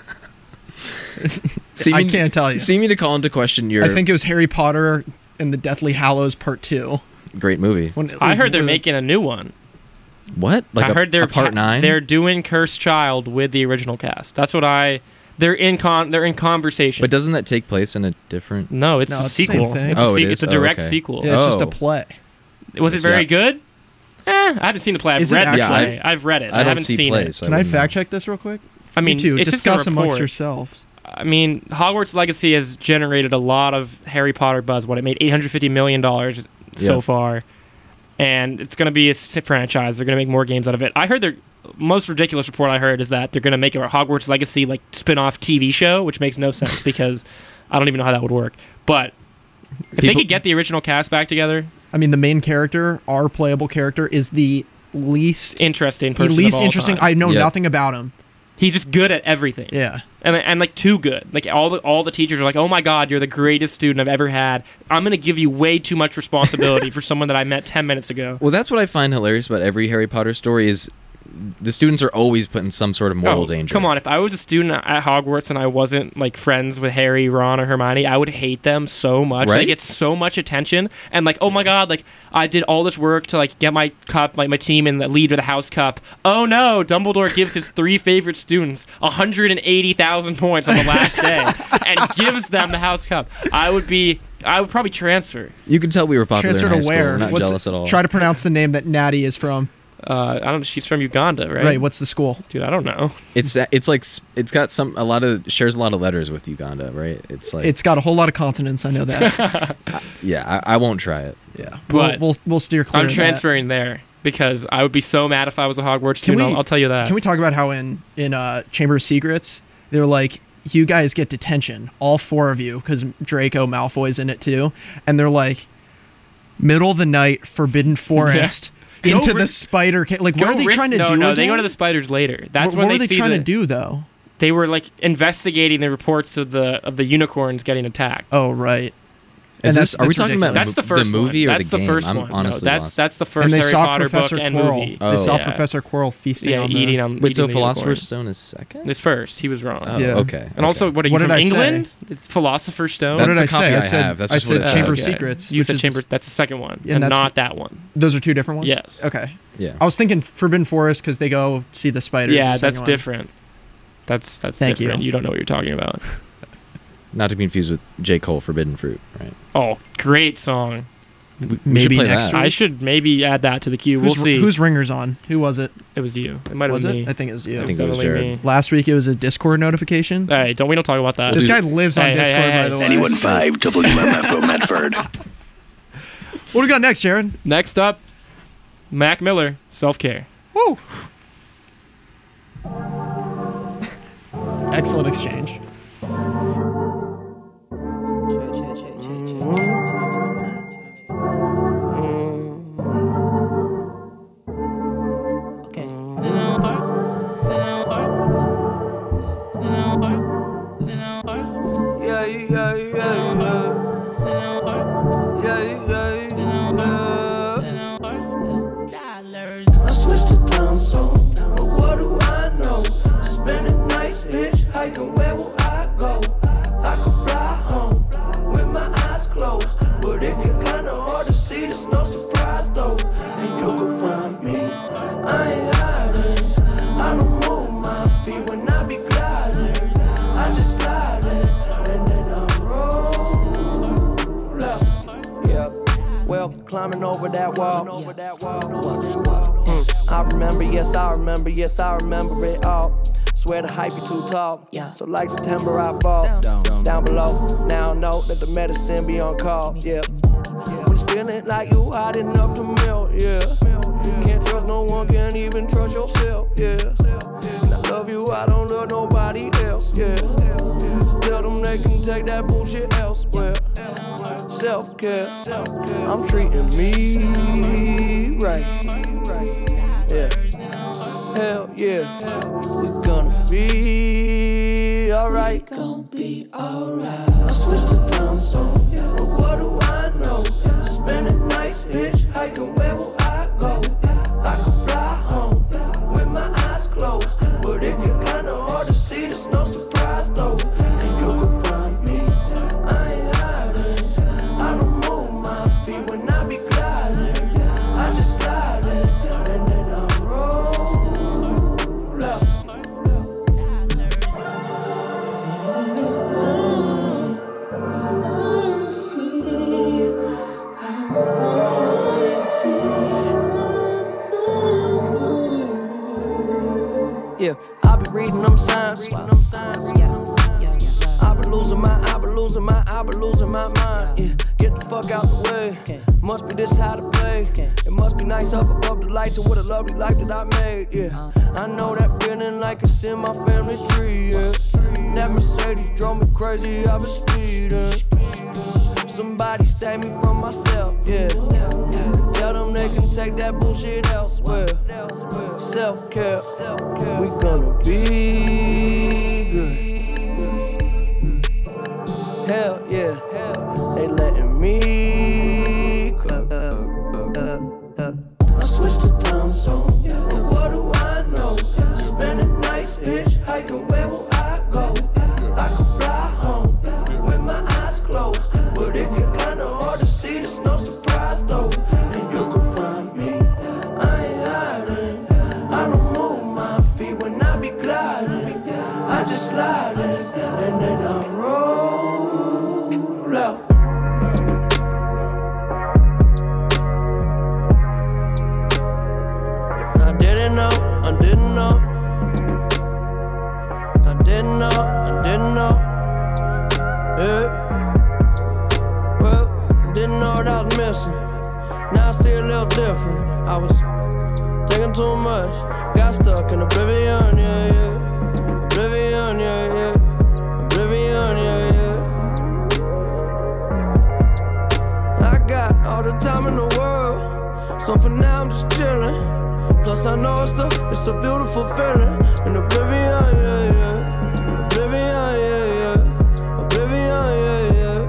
[SPEAKER 1] I can't tell you.
[SPEAKER 2] See me to call into question your...
[SPEAKER 1] I think it was Harry Potter and the Deathly Hallows Part 2.
[SPEAKER 2] Great movie.
[SPEAKER 3] I heard they're making a new one.
[SPEAKER 2] What? Like
[SPEAKER 3] I heard they're
[SPEAKER 2] a Part 9?
[SPEAKER 3] They're doing Cursed Child with the original cast. That's what they're in conversation.
[SPEAKER 2] But doesn't that take place in a different...
[SPEAKER 3] No, it's a
[SPEAKER 1] the same
[SPEAKER 3] sequel.
[SPEAKER 1] thing.
[SPEAKER 3] It's a direct sequel.
[SPEAKER 1] Yeah, it's just a play.
[SPEAKER 3] Was it very good? I haven't seen the play. I've read the play. I've read it. I haven't seen it.
[SPEAKER 2] So
[SPEAKER 1] Can I fact check this real quick?
[SPEAKER 3] I mean,
[SPEAKER 1] you two,
[SPEAKER 3] it's
[SPEAKER 1] discuss
[SPEAKER 3] just a
[SPEAKER 1] amongst
[SPEAKER 3] report.
[SPEAKER 1] yourselves.
[SPEAKER 3] I mean, Hogwarts Legacy has generated a lot of Harry Potter buzz. It made $850 million so far. And it's going to be a franchise. They're going to make more games out of it. I heard the most ridiculous report I heard is that they're going to make a Hogwarts Legacy like spin-off TV show, which makes no sense because I don't even know how that would work. But if they could get the original cast back together...
[SPEAKER 1] I mean, the main character, our playable character, is the least
[SPEAKER 3] interesting person of all time.
[SPEAKER 1] I know nothing about him.
[SPEAKER 3] He's just good at everything.
[SPEAKER 1] Yeah.
[SPEAKER 3] And like too good. Like all the teachers are like, "Oh my God, you're the greatest student I've ever had. I'm gonna give you way too much responsibility for someone that I met 10 minutes ago."
[SPEAKER 2] Well, that's what I find hilarious about every Harry Potter story is the students are always put in some sort of mortal danger.
[SPEAKER 3] Come on, if I was a student at Hogwarts and I wasn't like friends with Harry, Ron, or Hermione, I would hate them so much.
[SPEAKER 2] Right?
[SPEAKER 3] They get so much attention, and like, oh my God, like I did all this work to like get my cup, like my team in the lead of the House Cup. Oh no, Dumbledore gives his 3 favorite students 180,000 points on the last day and gives them the House Cup. I would probably transfer.
[SPEAKER 2] You can tell we were popular
[SPEAKER 1] Transfer
[SPEAKER 2] in high
[SPEAKER 1] to
[SPEAKER 2] school.
[SPEAKER 1] where?
[SPEAKER 2] We're not jealous at all.
[SPEAKER 1] Try to pronounce the name that Natty is from.
[SPEAKER 3] I don't know. She's from Uganda, right?
[SPEAKER 1] Right. What's the school?
[SPEAKER 3] Dude, I don't know.
[SPEAKER 2] It's like it's got shares a lot of letters with Uganda, right? It's like
[SPEAKER 1] It's got a whole lot of consonants. I know that.
[SPEAKER 2] yeah. I won't try it.
[SPEAKER 1] Yeah.
[SPEAKER 3] But
[SPEAKER 1] we'll steer clear.
[SPEAKER 3] I'm
[SPEAKER 1] of that.
[SPEAKER 3] transferring there because I would be so mad if I was a Hogwarts student. I'll tell you that.
[SPEAKER 1] Can we talk about how in Chamber of Secrets they're like, you guys get detention, all 4 of you, because Draco Malfoy's in it too, and they're like, middle of the night, Forbidden Forest. Into the spider cave. Like, what are they trying to do?
[SPEAKER 3] No,
[SPEAKER 1] again?
[SPEAKER 3] they go to the spiders later. That's
[SPEAKER 1] what
[SPEAKER 3] when
[SPEAKER 1] were
[SPEAKER 3] they
[SPEAKER 1] they
[SPEAKER 3] see
[SPEAKER 1] trying to do though?
[SPEAKER 3] They were like investigating the reports of the unicorns getting attacked.
[SPEAKER 1] Oh, right.
[SPEAKER 2] Are we talking about
[SPEAKER 3] that's the first
[SPEAKER 2] movie
[SPEAKER 3] one.
[SPEAKER 2] or
[SPEAKER 3] That's
[SPEAKER 2] the
[SPEAKER 3] the
[SPEAKER 2] game?
[SPEAKER 3] first
[SPEAKER 2] I'm
[SPEAKER 3] one.
[SPEAKER 2] honestly
[SPEAKER 3] No,
[SPEAKER 2] lost.
[SPEAKER 3] that's the
[SPEAKER 1] And
[SPEAKER 3] first
[SPEAKER 1] they
[SPEAKER 3] Harry
[SPEAKER 1] saw
[SPEAKER 3] Potter
[SPEAKER 1] Professor
[SPEAKER 3] book and
[SPEAKER 1] Quirrell.
[SPEAKER 3] movie.
[SPEAKER 2] Oh.
[SPEAKER 1] They saw
[SPEAKER 3] Yeah.
[SPEAKER 1] Professor Quirrell feasting on the...
[SPEAKER 3] eating on.
[SPEAKER 2] Wait, so
[SPEAKER 3] eating the
[SPEAKER 2] Philosopher's
[SPEAKER 3] unicorn.
[SPEAKER 2] Stone is second?
[SPEAKER 3] It's first. He was wrong.
[SPEAKER 2] Oh,
[SPEAKER 1] Yeah.
[SPEAKER 2] okay.
[SPEAKER 3] And also, what are you
[SPEAKER 1] What
[SPEAKER 3] from
[SPEAKER 1] did I say?
[SPEAKER 3] England? It's Philosopher's Stone.
[SPEAKER 1] What
[SPEAKER 2] That's
[SPEAKER 1] did I
[SPEAKER 2] the copy
[SPEAKER 1] say?
[SPEAKER 2] I
[SPEAKER 1] I said,
[SPEAKER 2] have. That's
[SPEAKER 1] I
[SPEAKER 2] just what
[SPEAKER 1] said
[SPEAKER 2] it says.
[SPEAKER 1] Chamber of
[SPEAKER 3] Okay.
[SPEAKER 1] Secrets.
[SPEAKER 3] You
[SPEAKER 1] which
[SPEAKER 3] said
[SPEAKER 1] is-
[SPEAKER 3] Chamber. That's the second one,
[SPEAKER 1] And
[SPEAKER 3] and
[SPEAKER 1] that's-
[SPEAKER 3] not that one.
[SPEAKER 1] Those are 2 different ones?
[SPEAKER 3] Yes.
[SPEAKER 1] Okay.
[SPEAKER 2] Yeah.
[SPEAKER 1] I was thinking Forbidden Forest because they go see the spiders. in
[SPEAKER 3] Yeah,
[SPEAKER 1] the second
[SPEAKER 3] that's
[SPEAKER 1] one.
[SPEAKER 3] different. That's
[SPEAKER 1] Thank
[SPEAKER 3] different.
[SPEAKER 1] you.
[SPEAKER 3] You don't know what you're talking about.
[SPEAKER 2] Not to be confused with J. Cole, Forbidden Fruit, right?
[SPEAKER 3] Oh, great song.
[SPEAKER 2] We should
[SPEAKER 1] Maybe
[SPEAKER 2] play
[SPEAKER 1] next
[SPEAKER 2] that.
[SPEAKER 1] week.
[SPEAKER 3] I should maybe add that to the queue. We'll see.
[SPEAKER 1] Whose ringer's on? Who was it?
[SPEAKER 3] It was you. It might have
[SPEAKER 1] Was
[SPEAKER 3] been
[SPEAKER 1] it?
[SPEAKER 3] me.
[SPEAKER 1] I think it was you.
[SPEAKER 2] I
[SPEAKER 3] It
[SPEAKER 2] think
[SPEAKER 3] was
[SPEAKER 2] it was
[SPEAKER 3] definitely
[SPEAKER 2] Jared.
[SPEAKER 3] me.
[SPEAKER 1] Last week it was a Discord notification.
[SPEAKER 3] Hey, we don't talk about that.
[SPEAKER 1] This guy lives on
[SPEAKER 3] Hey, hey,
[SPEAKER 1] Discord,
[SPEAKER 3] hey,
[SPEAKER 1] by the way.
[SPEAKER 6] 91.5 WMFO Medford.
[SPEAKER 1] What do we got next, Jared?
[SPEAKER 3] Next up, Mac Miller, Self-Care.
[SPEAKER 1] Woo! Excellent exchange.
[SPEAKER 4] I switched to time zone, but what do I know? Spending nights hitchhiking, where will I go? I could fly home with my eyes closed, but it get kinda hard to see, there's no surprise though. And you can find me, I ain't hiding. I don't move my feet when I be gliding. I just slide in, and then I roll up. Yeah, well, climbing over that wall. I remember, yes, I remember, yes, I remember it all. Swear the hype be too tall, so like September I fall down below. Now I know that the medicine be on call, yeah. When it's feeling like you hot enough to melt, yeah. Can't trust no one, can't even trust yourself, yeah. And I love you, I don't love nobody else, yeah. Tell them they can take that bullshit elsewhere. Self-care, I'm treating me right. Yeah. Hell yeah. We gonna be alright. Gonna be alright. I switched to time zone, but what do I know? Spending nights hitchhiking, where will I go? I could fly home with my eyes closed, but it get kinda hard to see, there's no surprise though. And you can find me, I ain't hiding. I don't move my feet when I be gliding. I just slide in, and then I roll up. Yeah, I be reading them signs. I be losing my mind. Yeah, get the fuck out the way. Must be this how to play. It must be nice up above the lights and what a lovely life that I made. Yeah, I know that feeling like it's in my family tree. Yeah, that Mercedes drove me crazy. I was speeding. Somebody save me from myself. Yeah, tell them they can take that bullshit elsewhere. Self-care, we gonna be good. Hell yeah, they letting me go. I switched to time zone, but what do I know? Spending nights hitchhiking, where will I go? I could fly home with my eyes closed, but it get kinda hard to see, there's no surprise though. And you can find me, I ain't hiding. I don't move my feet when I be gliding. I just slide in, and then I roll out.
[SPEAKER 11] missing. Now I see a little different. I was taking too much, got stuck in oblivion, yeah, yeah. Oblivion, yeah, yeah. Oblivion, yeah, yeah. I got all the time in the world, so for now I'm just chillin'. Plus I know it's a beautiful feeling. In oblivion, yeah, yeah. Oblivion, yeah, yeah. Oblivion, yeah, yeah.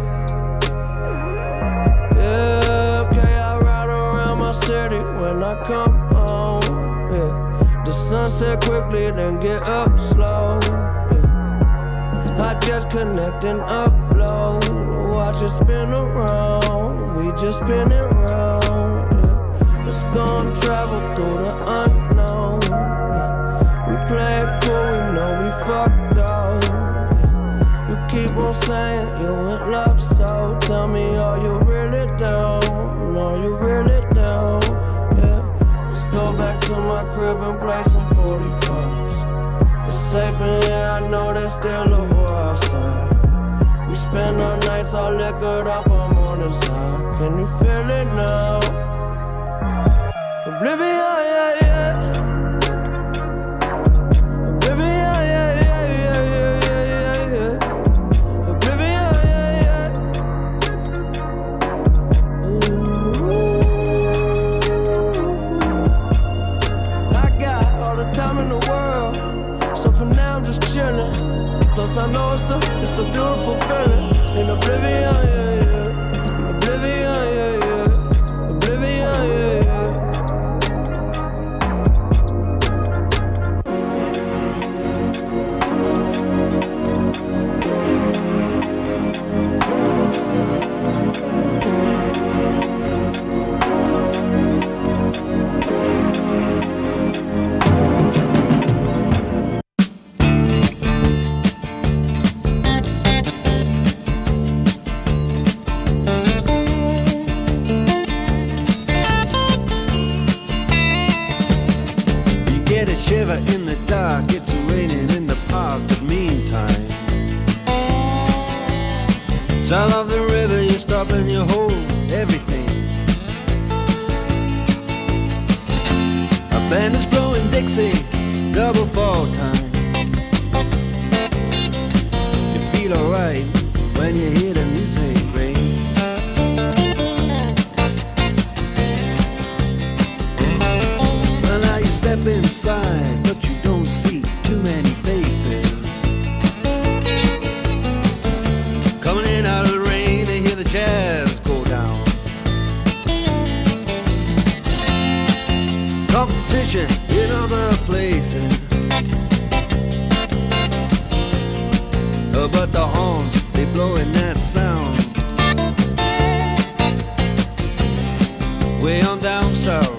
[SPEAKER 11] Yeah, okay, I ride around my city when I come home, yeah. The sunset quickly, then get up slow, yeah. I just connect and upload. Watch it spin around, we just spin it round, yeah. Let's go and travel through the unknown, yeah. We play it cool, we know we fucked up, yeah. You keep on saying you in love, so tell me, are you really down? Are you really down? Yeah. Let's go back to my crib and play some 45s. It's safe in here, I know there's still a war outside. We spend our nights all liquored up on morning side. Can you feel it now? Oblivion, yeah, yeah. Oblivion, yeah, yeah, yeah, yeah, yeah, yeah. Oblivion, yeah, yeah. Ooh. I got all the time in the world, so for now I'm just chillin'. Plus I know it's a beautiful feeling. In oblivion, yeah, yeah. Oblivion, yeah, yeah. Oblivion, yeah, yeah.
[SPEAKER 12] Shiver in the dark, it's raining in the park, but meantime sound of the river, you stop and you hold everything. A band is blowing Dixie, double fall time. You feel alright when you hear the music ring. Well, now you step inside, but you don't see too many faces. Coming in out of the rain, they hear the jazz go down. Competition in other places, but the horns, they blowing that sound. Way on down south,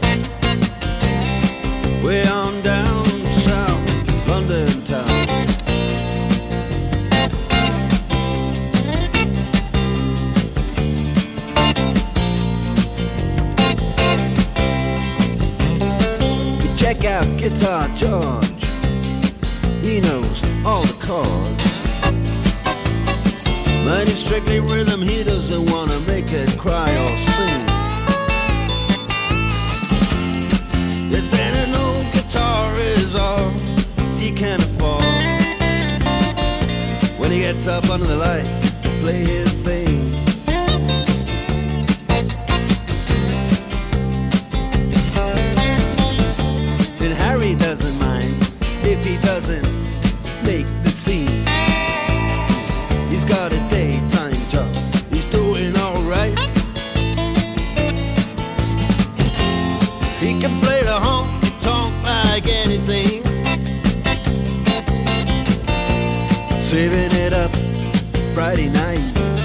[SPEAKER 12] way on down south, London town. You check out Guitar George, he knows all the chords. But it's strictly rhythm, he doesn't wanna make it cry or sing. If then an old guitar is all he can afford, when he gets up under the lights to play his thing. And Harry doesn't mind if he doesn't make the scene. He's got a daytime job, he's doing alright. He can play the honky-tonk like anything, saving it up Friday night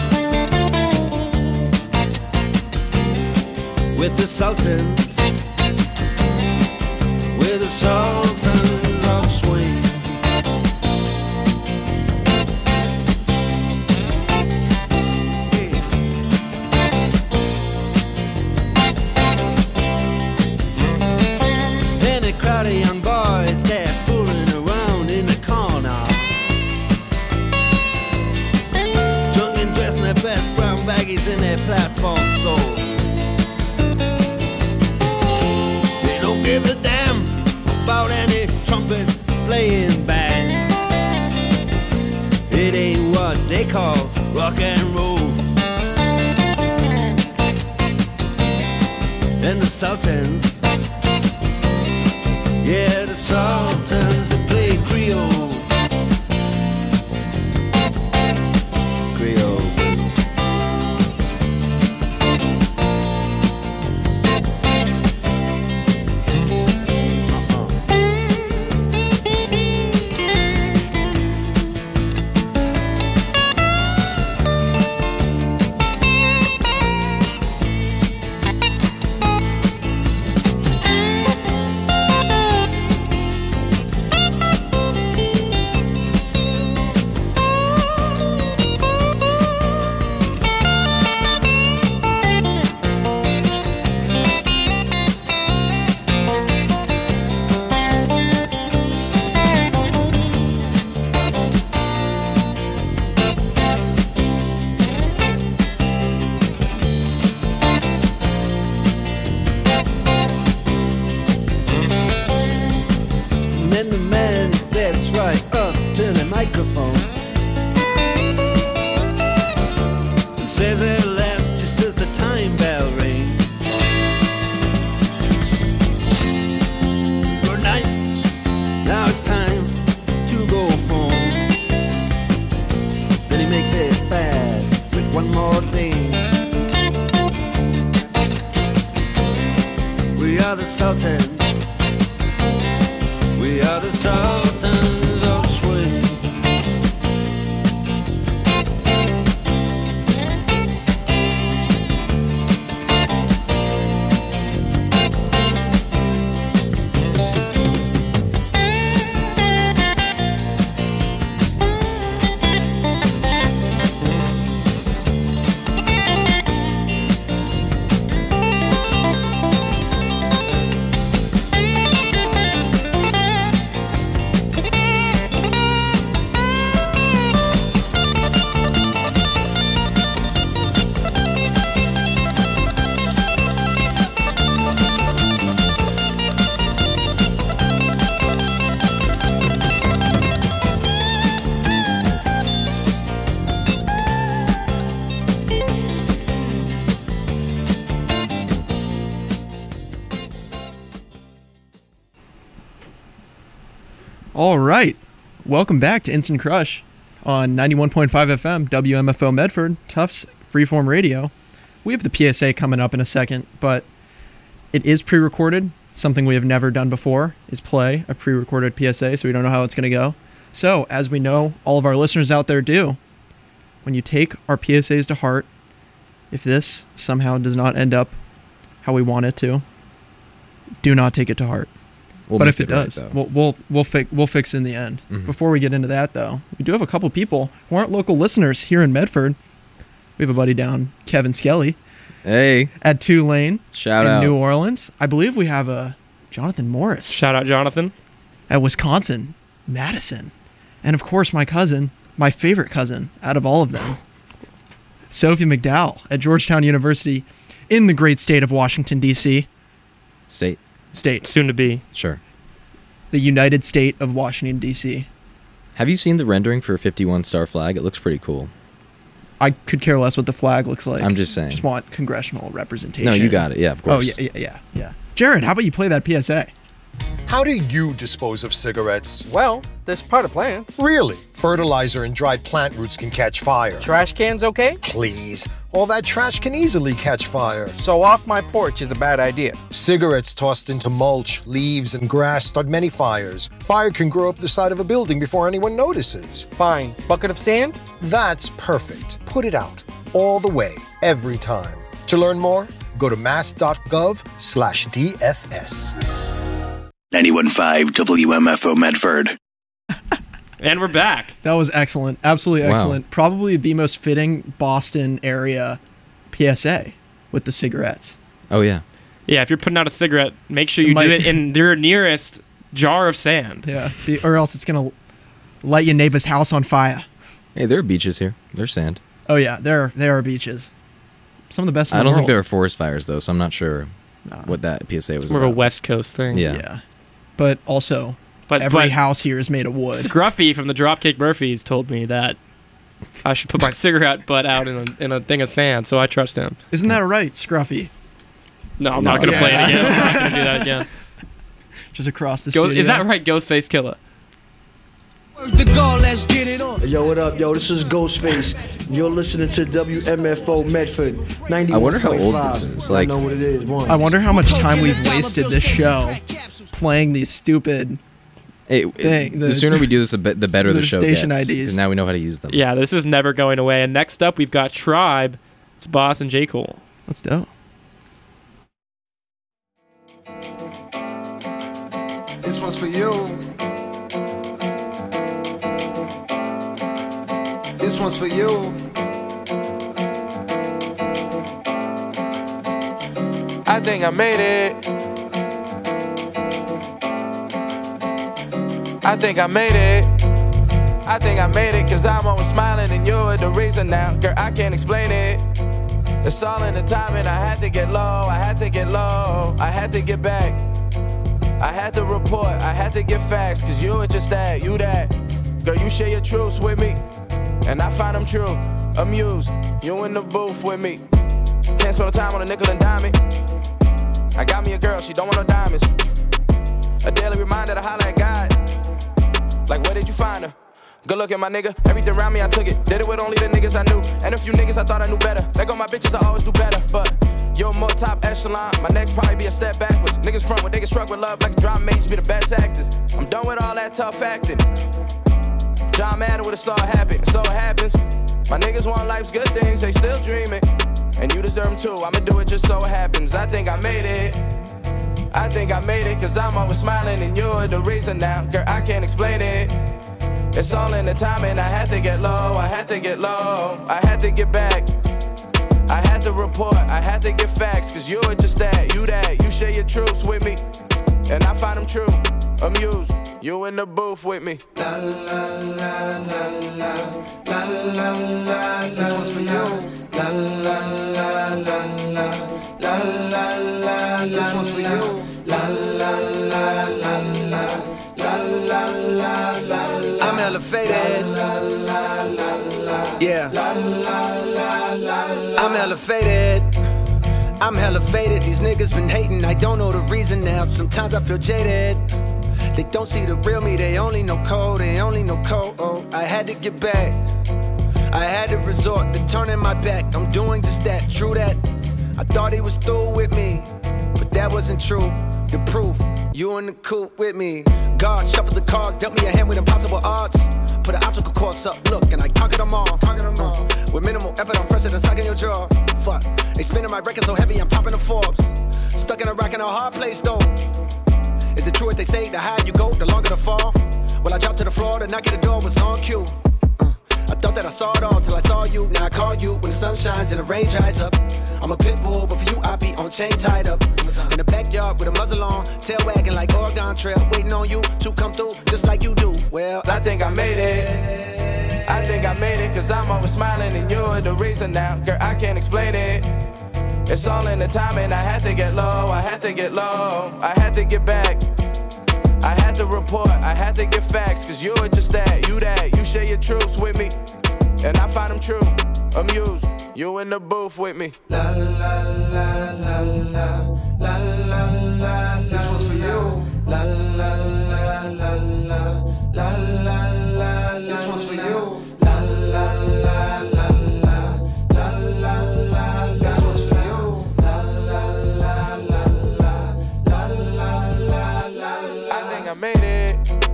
[SPEAKER 12] with the Sultans, with the Sultans of Swing. Crowd of young boys, they're fooling around in the corner, drunk and dressed in their best brown baggies in their platform soles. about any trumpet playing band. It ain't what they call rock and roll. And the Sultans, yeah, the Sultans, they play Creole. Creole.
[SPEAKER 1] All right. Welcome back to Instant Crush on 91.5 FM, WMFO Medford, Tufts Freeform Radio. We have the PSA coming up in a second, but it is pre-recorded. Something we have never done before is play a pre-recorded PSA, so we don't know how it's going to go. So, as we know, all of our listeners out there do, when you take our PSAs to heart, if this somehow does not end up how we want it to, do not take it to heart. But if it does, we'll fix in the end. Mm-hmm. Before we get into that, though, we do have a couple people who aren't local listeners here in Medford. We have a buddy down, Kevin Skelly.
[SPEAKER 2] Hey.
[SPEAKER 1] At Tulane.
[SPEAKER 2] Shout
[SPEAKER 1] in
[SPEAKER 2] out.
[SPEAKER 1] New Orleans. I believe we have a Jonathan Morris.
[SPEAKER 3] Shout out, Jonathan.
[SPEAKER 1] At Wisconsin, Madison. And, of course, my cousin, my favorite cousin out of all of them, Sophie McDowell at Georgetown University in the great state of Washington, D.C.
[SPEAKER 2] State.
[SPEAKER 3] Soon to be.
[SPEAKER 2] Sure.
[SPEAKER 1] The United State of Washington, D.C.
[SPEAKER 2] Have you seen the rendering for a 51-star flag? It looks pretty cool.
[SPEAKER 1] I could care less what the flag looks like.
[SPEAKER 2] I'm just saying.
[SPEAKER 1] Just want congressional representation.
[SPEAKER 2] No, you got it. Yeah, of course.
[SPEAKER 1] Oh, yeah. Jared, how about you play that PSA?
[SPEAKER 13] How do you dispose of cigarettes?
[SPEAKER 14] Well, there's potted plants.
[SPEAKER 13] Really? Fertilizer and dried plant roots can catch fire.
[SPEAKER 14] Trash cans okay?
[SPEAKER 13] Please. All that trash can easily catch fire.
[SPEAKER 14] So off my porch is a bad idea.
[SPEAKER 13] Cigarettes tossed into mulch, leaves, and grass start many fires. Fire can grow up the side of a building before anyone notices.
[SPEAKER 14] Fine. Bucket of sand?
[SPEAKER 13] That's perfect. Put it out. All the way. Every time. To learn more, go to mass.gov/DFS.
[SPEAKER 6] 91.5 WMFO Medford.
[SPEAKER 3] And we're back.
[SPEAKER 1] That was excellent. Absolutely excellent. Wow. Probably the most fitting Boston area PSA with the cigarettes.
[SPEAKER 2] Oh, yeah.
[SPEAKER 3] Yeah, if you're putting out a cigarette, make sure you do it in your nearest jar of sand.
[SPEAKER 1] Yeah, or else it's going to light your neighbor's house on fire.
[SPEAKER 2] Hey, there are beaches here. There's sand.
[SPEAKER 1] Oh, yeah, there are beaches. Some of the best in the world.
[SPEAKER 2] I don't think there are forest fires, though, so I'm not sure what that PSA was
[SPEAKER 3] about. More of a West Coast thing.
[SPEAKER 2] Yeah.
[SPEAKER 1] but also every house here is made of wood.
[SPEAKER 3] Scruffy from the Dropkick Murphys told me that I should put my cigarette butt out in a thing of sand, so I trust him.
[SPEAKER 1] Isn't that right, Scruffy?
[SPEAKER 3] No, I'm not going to play it again. I'm not going to do that again.
[SPEAKER 1] Just across the studio.
[SPEAKER 3] Is that right, Ghostface Killer?
[SPEAKER 7] Let's get it on. Yo, what up, yo? This is Ghostface. You're listening to WMFO Medford 91.5.
[SPEAKER 2] I wonder how old this is.
[SPEAKER 7] I know what it is.
[SPEAKER 1] I wonder how much time we've wasted this show playing these stupid.
[SPEAKER 2] The sooner we do this, the better the show
[SPEAKER 1] station
[SPEAKER 2] gets.
[SPEAKER 1] IDs.
[SPEAKER 2] Because now we know how to use them.
[SPEAKER 3] Yeah, this is never going away. And next up, we've got Tribe. It's Boss and J. Cole.
[SPEAKER 1] Let's do.
[SPEAKER 15] This one's for you. This one's for you. I think I made it. I think I made it. I think I made it, cause I'm always smiling and you're the reason now. Girl, I can't explain it. It's all in the timing. I had to get low, I had to get low, I had to get back. I had to report, I had to get facts, cause you were just that, you that. Girl, you share your truths with me, and I find them true. Amused, you in the booth with me. Can't spend no time on a nickel and dime it. I got me a girl, she don't want no diamonds. A daily reminder to holler at God. Like, where did you find her? Good looking, my nigga. Everything around me, I took it. Did it with only the niggas I knew. And a few niggas I thought I knew better. Let go my bitches, I always do better. But you're more top echelon. My next probably be a step backwards. Niggas front when niggas struck with love like a drama mates be the best actors. I'm done with all that tough acting. John Madden would've saw it happen. And so it happens. My niggas want life's good things, they still dreaming. And you deserve them too. I'ma do it just so it happens. I think I made it. I think I made it, cause I'm always smiling and you're the reason now. Girl, I can't explain it. It's all in the timing. I had to get low, I had to get low, I had to get back. I had to report, I had to get facts, cause you're just that, you share your truths with me, and I find them true. Amused, you in the booth with me. La la la la la la la la. This one's for you. La la la la la la la la. This one's for you. La la la la la la la la la. I'm elevated. Yeah. I'm elevated. I'm hella faded. These niggas been hating. I don't know the reason now. Sometimes I feel jaded. They don't see the real me. They only know code. They only know code. Oh, I had to get back. I had to resort to turning my back. I'm doing just that. True that. I thought he was through with me, but that wasn't true. The proof, you in the coop with me. God shuffled the cards, dealt me a hand with impossible odds. Put an obstacle course up, look, and I conquered them all. With minimal effort, I'm fresher than sucking your jaw. Fuck, they spinning my record so heavy, I'm topping the Forbes. Stuck in a rack in a hard place though. Is it true if they say the higher you go, the longer the fall? Well, I dropped to the floor, the knock at the door was on cue. I thought that I saw it all till I saw you. Now I call you when the sun shines and the rain dries up. I'm a pit bull, but for you I be on chain tied up. In the backyard with a muzzle on, tail wagging like Oregon Trail, waiting on you to come through just like you do. Well, I think I made it. I think I made it, cause I'm always smiling and you're the reason now. Girl, I can't explain it. It's all in the timing. I had to get low, I had to get low, I had to get back. I had to report, I had to get facts, cause you're just that, you share your truths with me, and I find them true. Amused, you in the booth with me. La la la la la la la la. This one's for you. La la la la la la la la. This one's for you. La la la la la la la la. This one's for you. La la la la la la la la. I think I made it.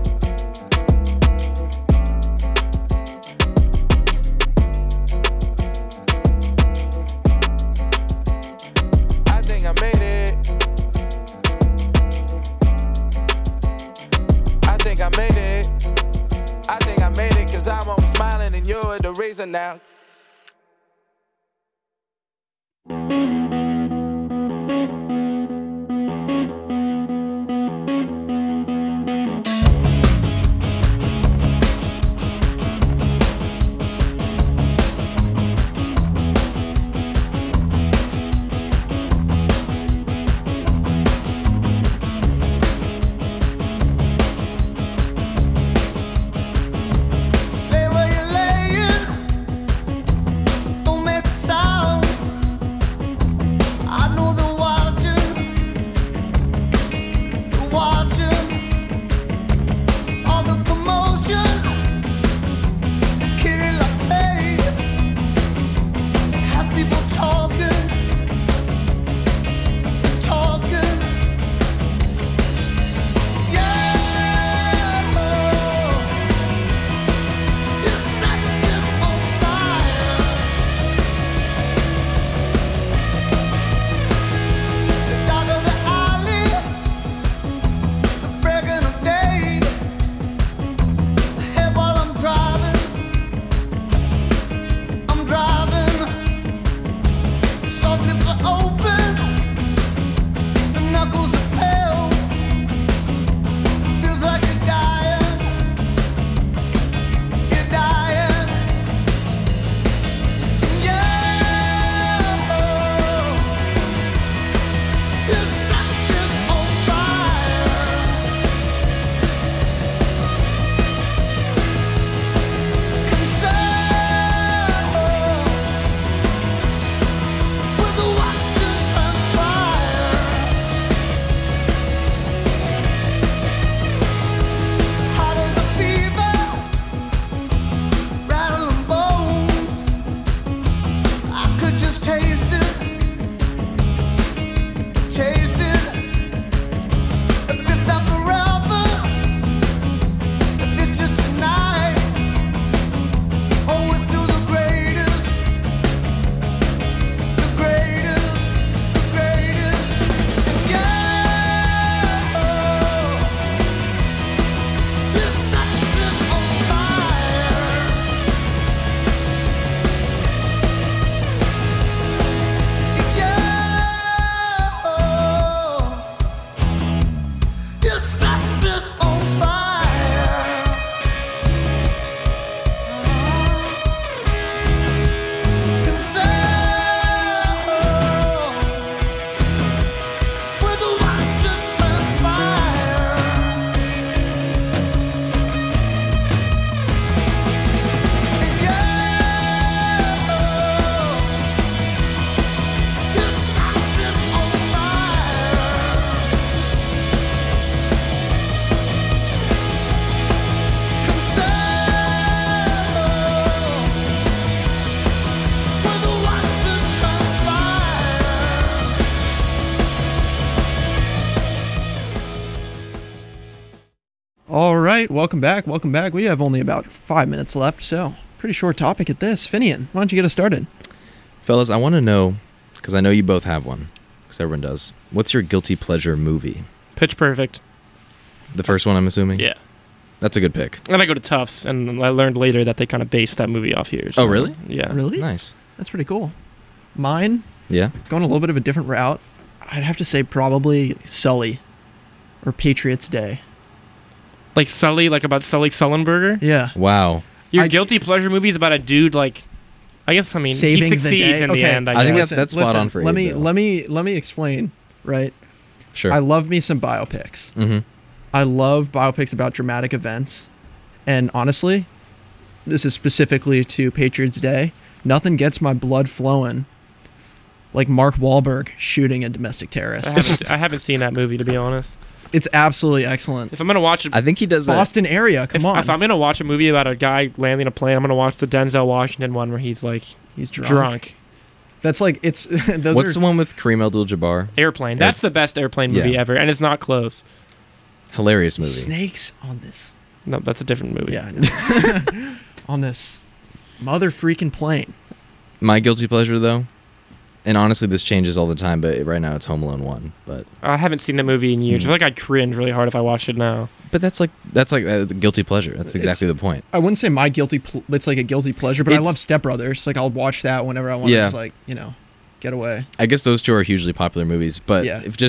[SPEAKER 15] I made it. I think I made it. I think I made it, cause I'm always smiling and you're the reason now.
[SPEAKER 1] right, welcome back. We have only about 5 minutes left, so pretty short topic at this. Finian, why don't you get us started?
[SPEAKER 2] Fellas, I want to know, because I know you both have one, because everyone does. What's your guilty pleasure movie?
[SPEAKER 3] Pitch Perfect.
[SPEAKER 2] The first one, I'm assuming?
[SPEAKER 3] Yeah.
[SPEAKER 2] That's a good pick.
[SPEAKER 3] And I go to Tufts, and I learned later that they kind of based that movie off here. So,
[SPEAKER 2] oh, really?
[SPEAKER 3] Yeah.
[SPEAKER 1] Really?
[SPEAKER 2] Nice.
[SPEAKER 1] That's pretty cool. Mine?
[SPEAKER 2] Yeah.
[SPEAKER 1] Going a little bit of a different route. I'd have to say probably Sully or Patriots Day.
[SPEAKER 3] Like Sully, like about Sully Sullenberger?
[SPEAKER 1] Yeah.
[SPEAKER 2] Wow.
[SPEAKER 3] Your guilty pleasure movie is about a dude like, he succeeds in the end.
[SPEAKER 2] I think that's spot on for
[SPEAKER 1] let
[SPEAKER 2] you.
[SPEAKER 1] Let me explain. Right.
[SPEAKER 2] Sure.
[SPEAKER 1] I love me some biopics.
[SPEAKER 2] Mm-hmm.
[SPEAKER 1] I love biopics about dramatic events, and honestly, this is specifically to Patriots Day. Nothing gets my blood flowing like Mark Wahlberg shooting a domestic terrorist.
[SPEAKER 3] I haven't seen that movie, to be honest.
[SPEAKER 1] It's absolutely excellent.
[SPEAKER 3] If I'm gonna watch it,
[SPEAKER 2] I think he does
[SPEAKER 1] Boston area. Come on.
[SPEAKER 3] If I'm gonna watch a movie about a guy landing a plane, I'm gonna watch the Denzel Washington one where he's drunk.
[SPEAKER 1] That's like it's.
[SPEAKER 2] What's the one with Kareem Abdul-Jabbar?
[SPEAKER 3] Airplane. That's the best airplane movie ever, and it's not close.
[SPEAKER 2] Hilarious movie.
[SPEAKER 1] Snakes on this.
[SPEAKER 3] No, that's a different movie.
[SPEAKER 1] Yeah, I know. On this mother freaking plane.
[SPEAKER 2] My guilty pleasure, though, and honestly, this changes all the time, but right now it's Home Alone 1. But
[SPEAKER 3] I haven't seen that movie in years. I feel like I'd cringe really hard if I watched it now.
[SPEAKER 2] But that's like a guilty pleasure. That's exactly the point.
[SPEAKER 1] I wouldn't say my it's like a guilty pleasure, but I love Step Brothers. Like I'll watch that whenever I want to just get away.
[SPEAKER 2] I guess those two are hugely popular movies, but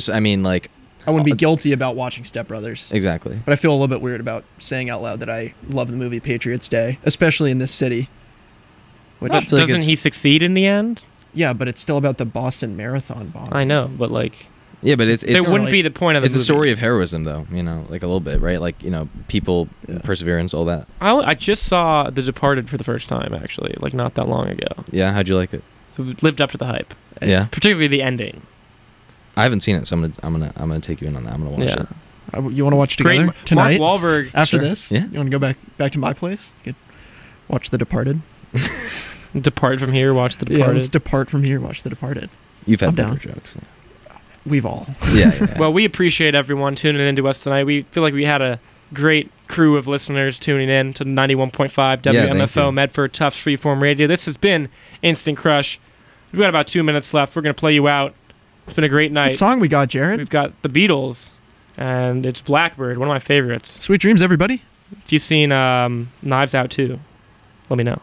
[SPEAKER 1] I wouldn't be guilty about watching Step Brothers.
[SPEAKER 2] Exactly.
[SPEAKER 1] But I feel a little bit weird about saying out loud that I love the movie Patriots Day, especially in this city.
[SPEAKER 3] Which doesn't he succeed in the end?
[SPEAKER 1] Yeah, but it's still about the Boston Marathon bomb.
[SPEAKER 3] I know, but
[SPEAKER 2] yeah, but it
[SPEAKER 3] wouldn't be the point of the movie.
[SPEAKER 2] It's a story of heroism, though. Like a little bit, right? Like people, perseverance, all that.
[SPEAKER 3] I just saw The Departed for the first time, actually, like not that long ago.
[SPEAKER 2] Yeah, how'd you like it?
[SPEAKER 3] It lived up to the hype.
[SPEAKER 2] Yeah,
[SPEAKER 3] particularly the ending.
[SPEAKER 2] I haven't seen it, so I'm gonna take you in on that. I'm gonna watch it.
[SPEAKER 1] You want to watch together tonight?
[SPEAKER 3] Mark Wahlberg.
[SPEAKER 1] After this,
[SPEAKER 2] yeah.
[SPEAKER 1] You want to go back to my place? Watch The Departed.
[SPEAKER 3] Depart from here. Watch The Departed.
[SPEAKER 1] Yeah, let's depart from here. Watch The Departed.
[SPEAKER 2] You've had better jokes. Yeah.
[SPEAKER 1] We've all.
[SPEAKER 2] Yeah.
[SPEAKER 3] Well, we appreciate everyone tuning into us tonight. We feel like we had a great crew of listeners tuning in to 91.5 WMFO Medford Tufts Freeform Radio. This has been Instant Crush. We've got about 2 minutes left. We're going to play you out. It's been a great night.
[SPEAKER 1] What song we got, Jared?
[SPEAKER 3] We've got the Beatles, and it's Blackbird, one of my favorites.
[SPEAKER 1] Sweet dreams, everybody.
[SPEAKER 3] If you've seen Knives Out too, let me know.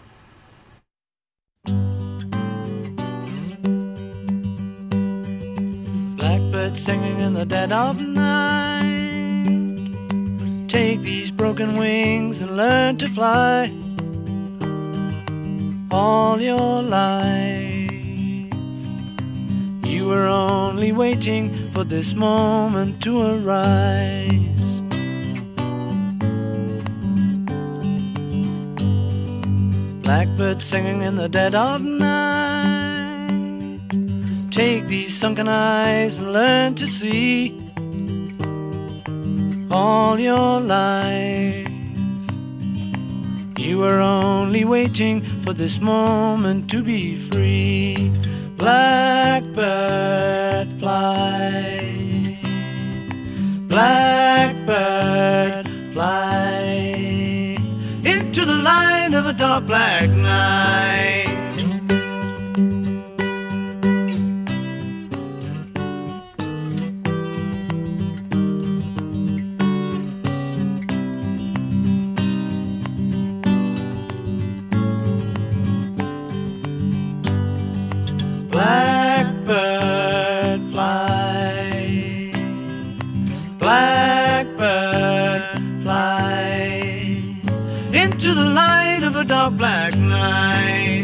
[SPEAKER 11] Blackbird singing in the dead of night. Take these broken wings and learn to fly. All your life you were only waiting for this moment to arise. Blackbird singing in the dead of night. Take these sunken eyes and learn to see. All your life you were only waiting for this moment to be free. Blackbird fly, blackbird fly into the light of a dark black night. Blackbird fly, blackbird fly into the light of a dark black night.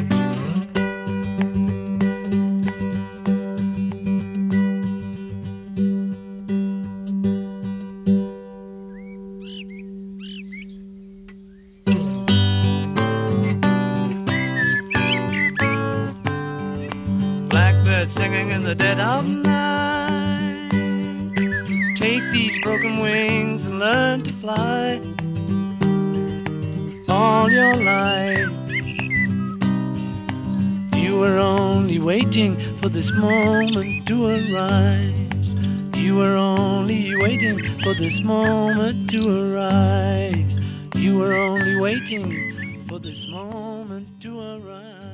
[SPEAKER 11] Singing in the dead of night. Take these broken wings and learn to fly. All your life you were only waiting for this moment to arise. You were only waiting for this moment to arise.
[SPEAKER 12] you were only waiting for this moment to arrive.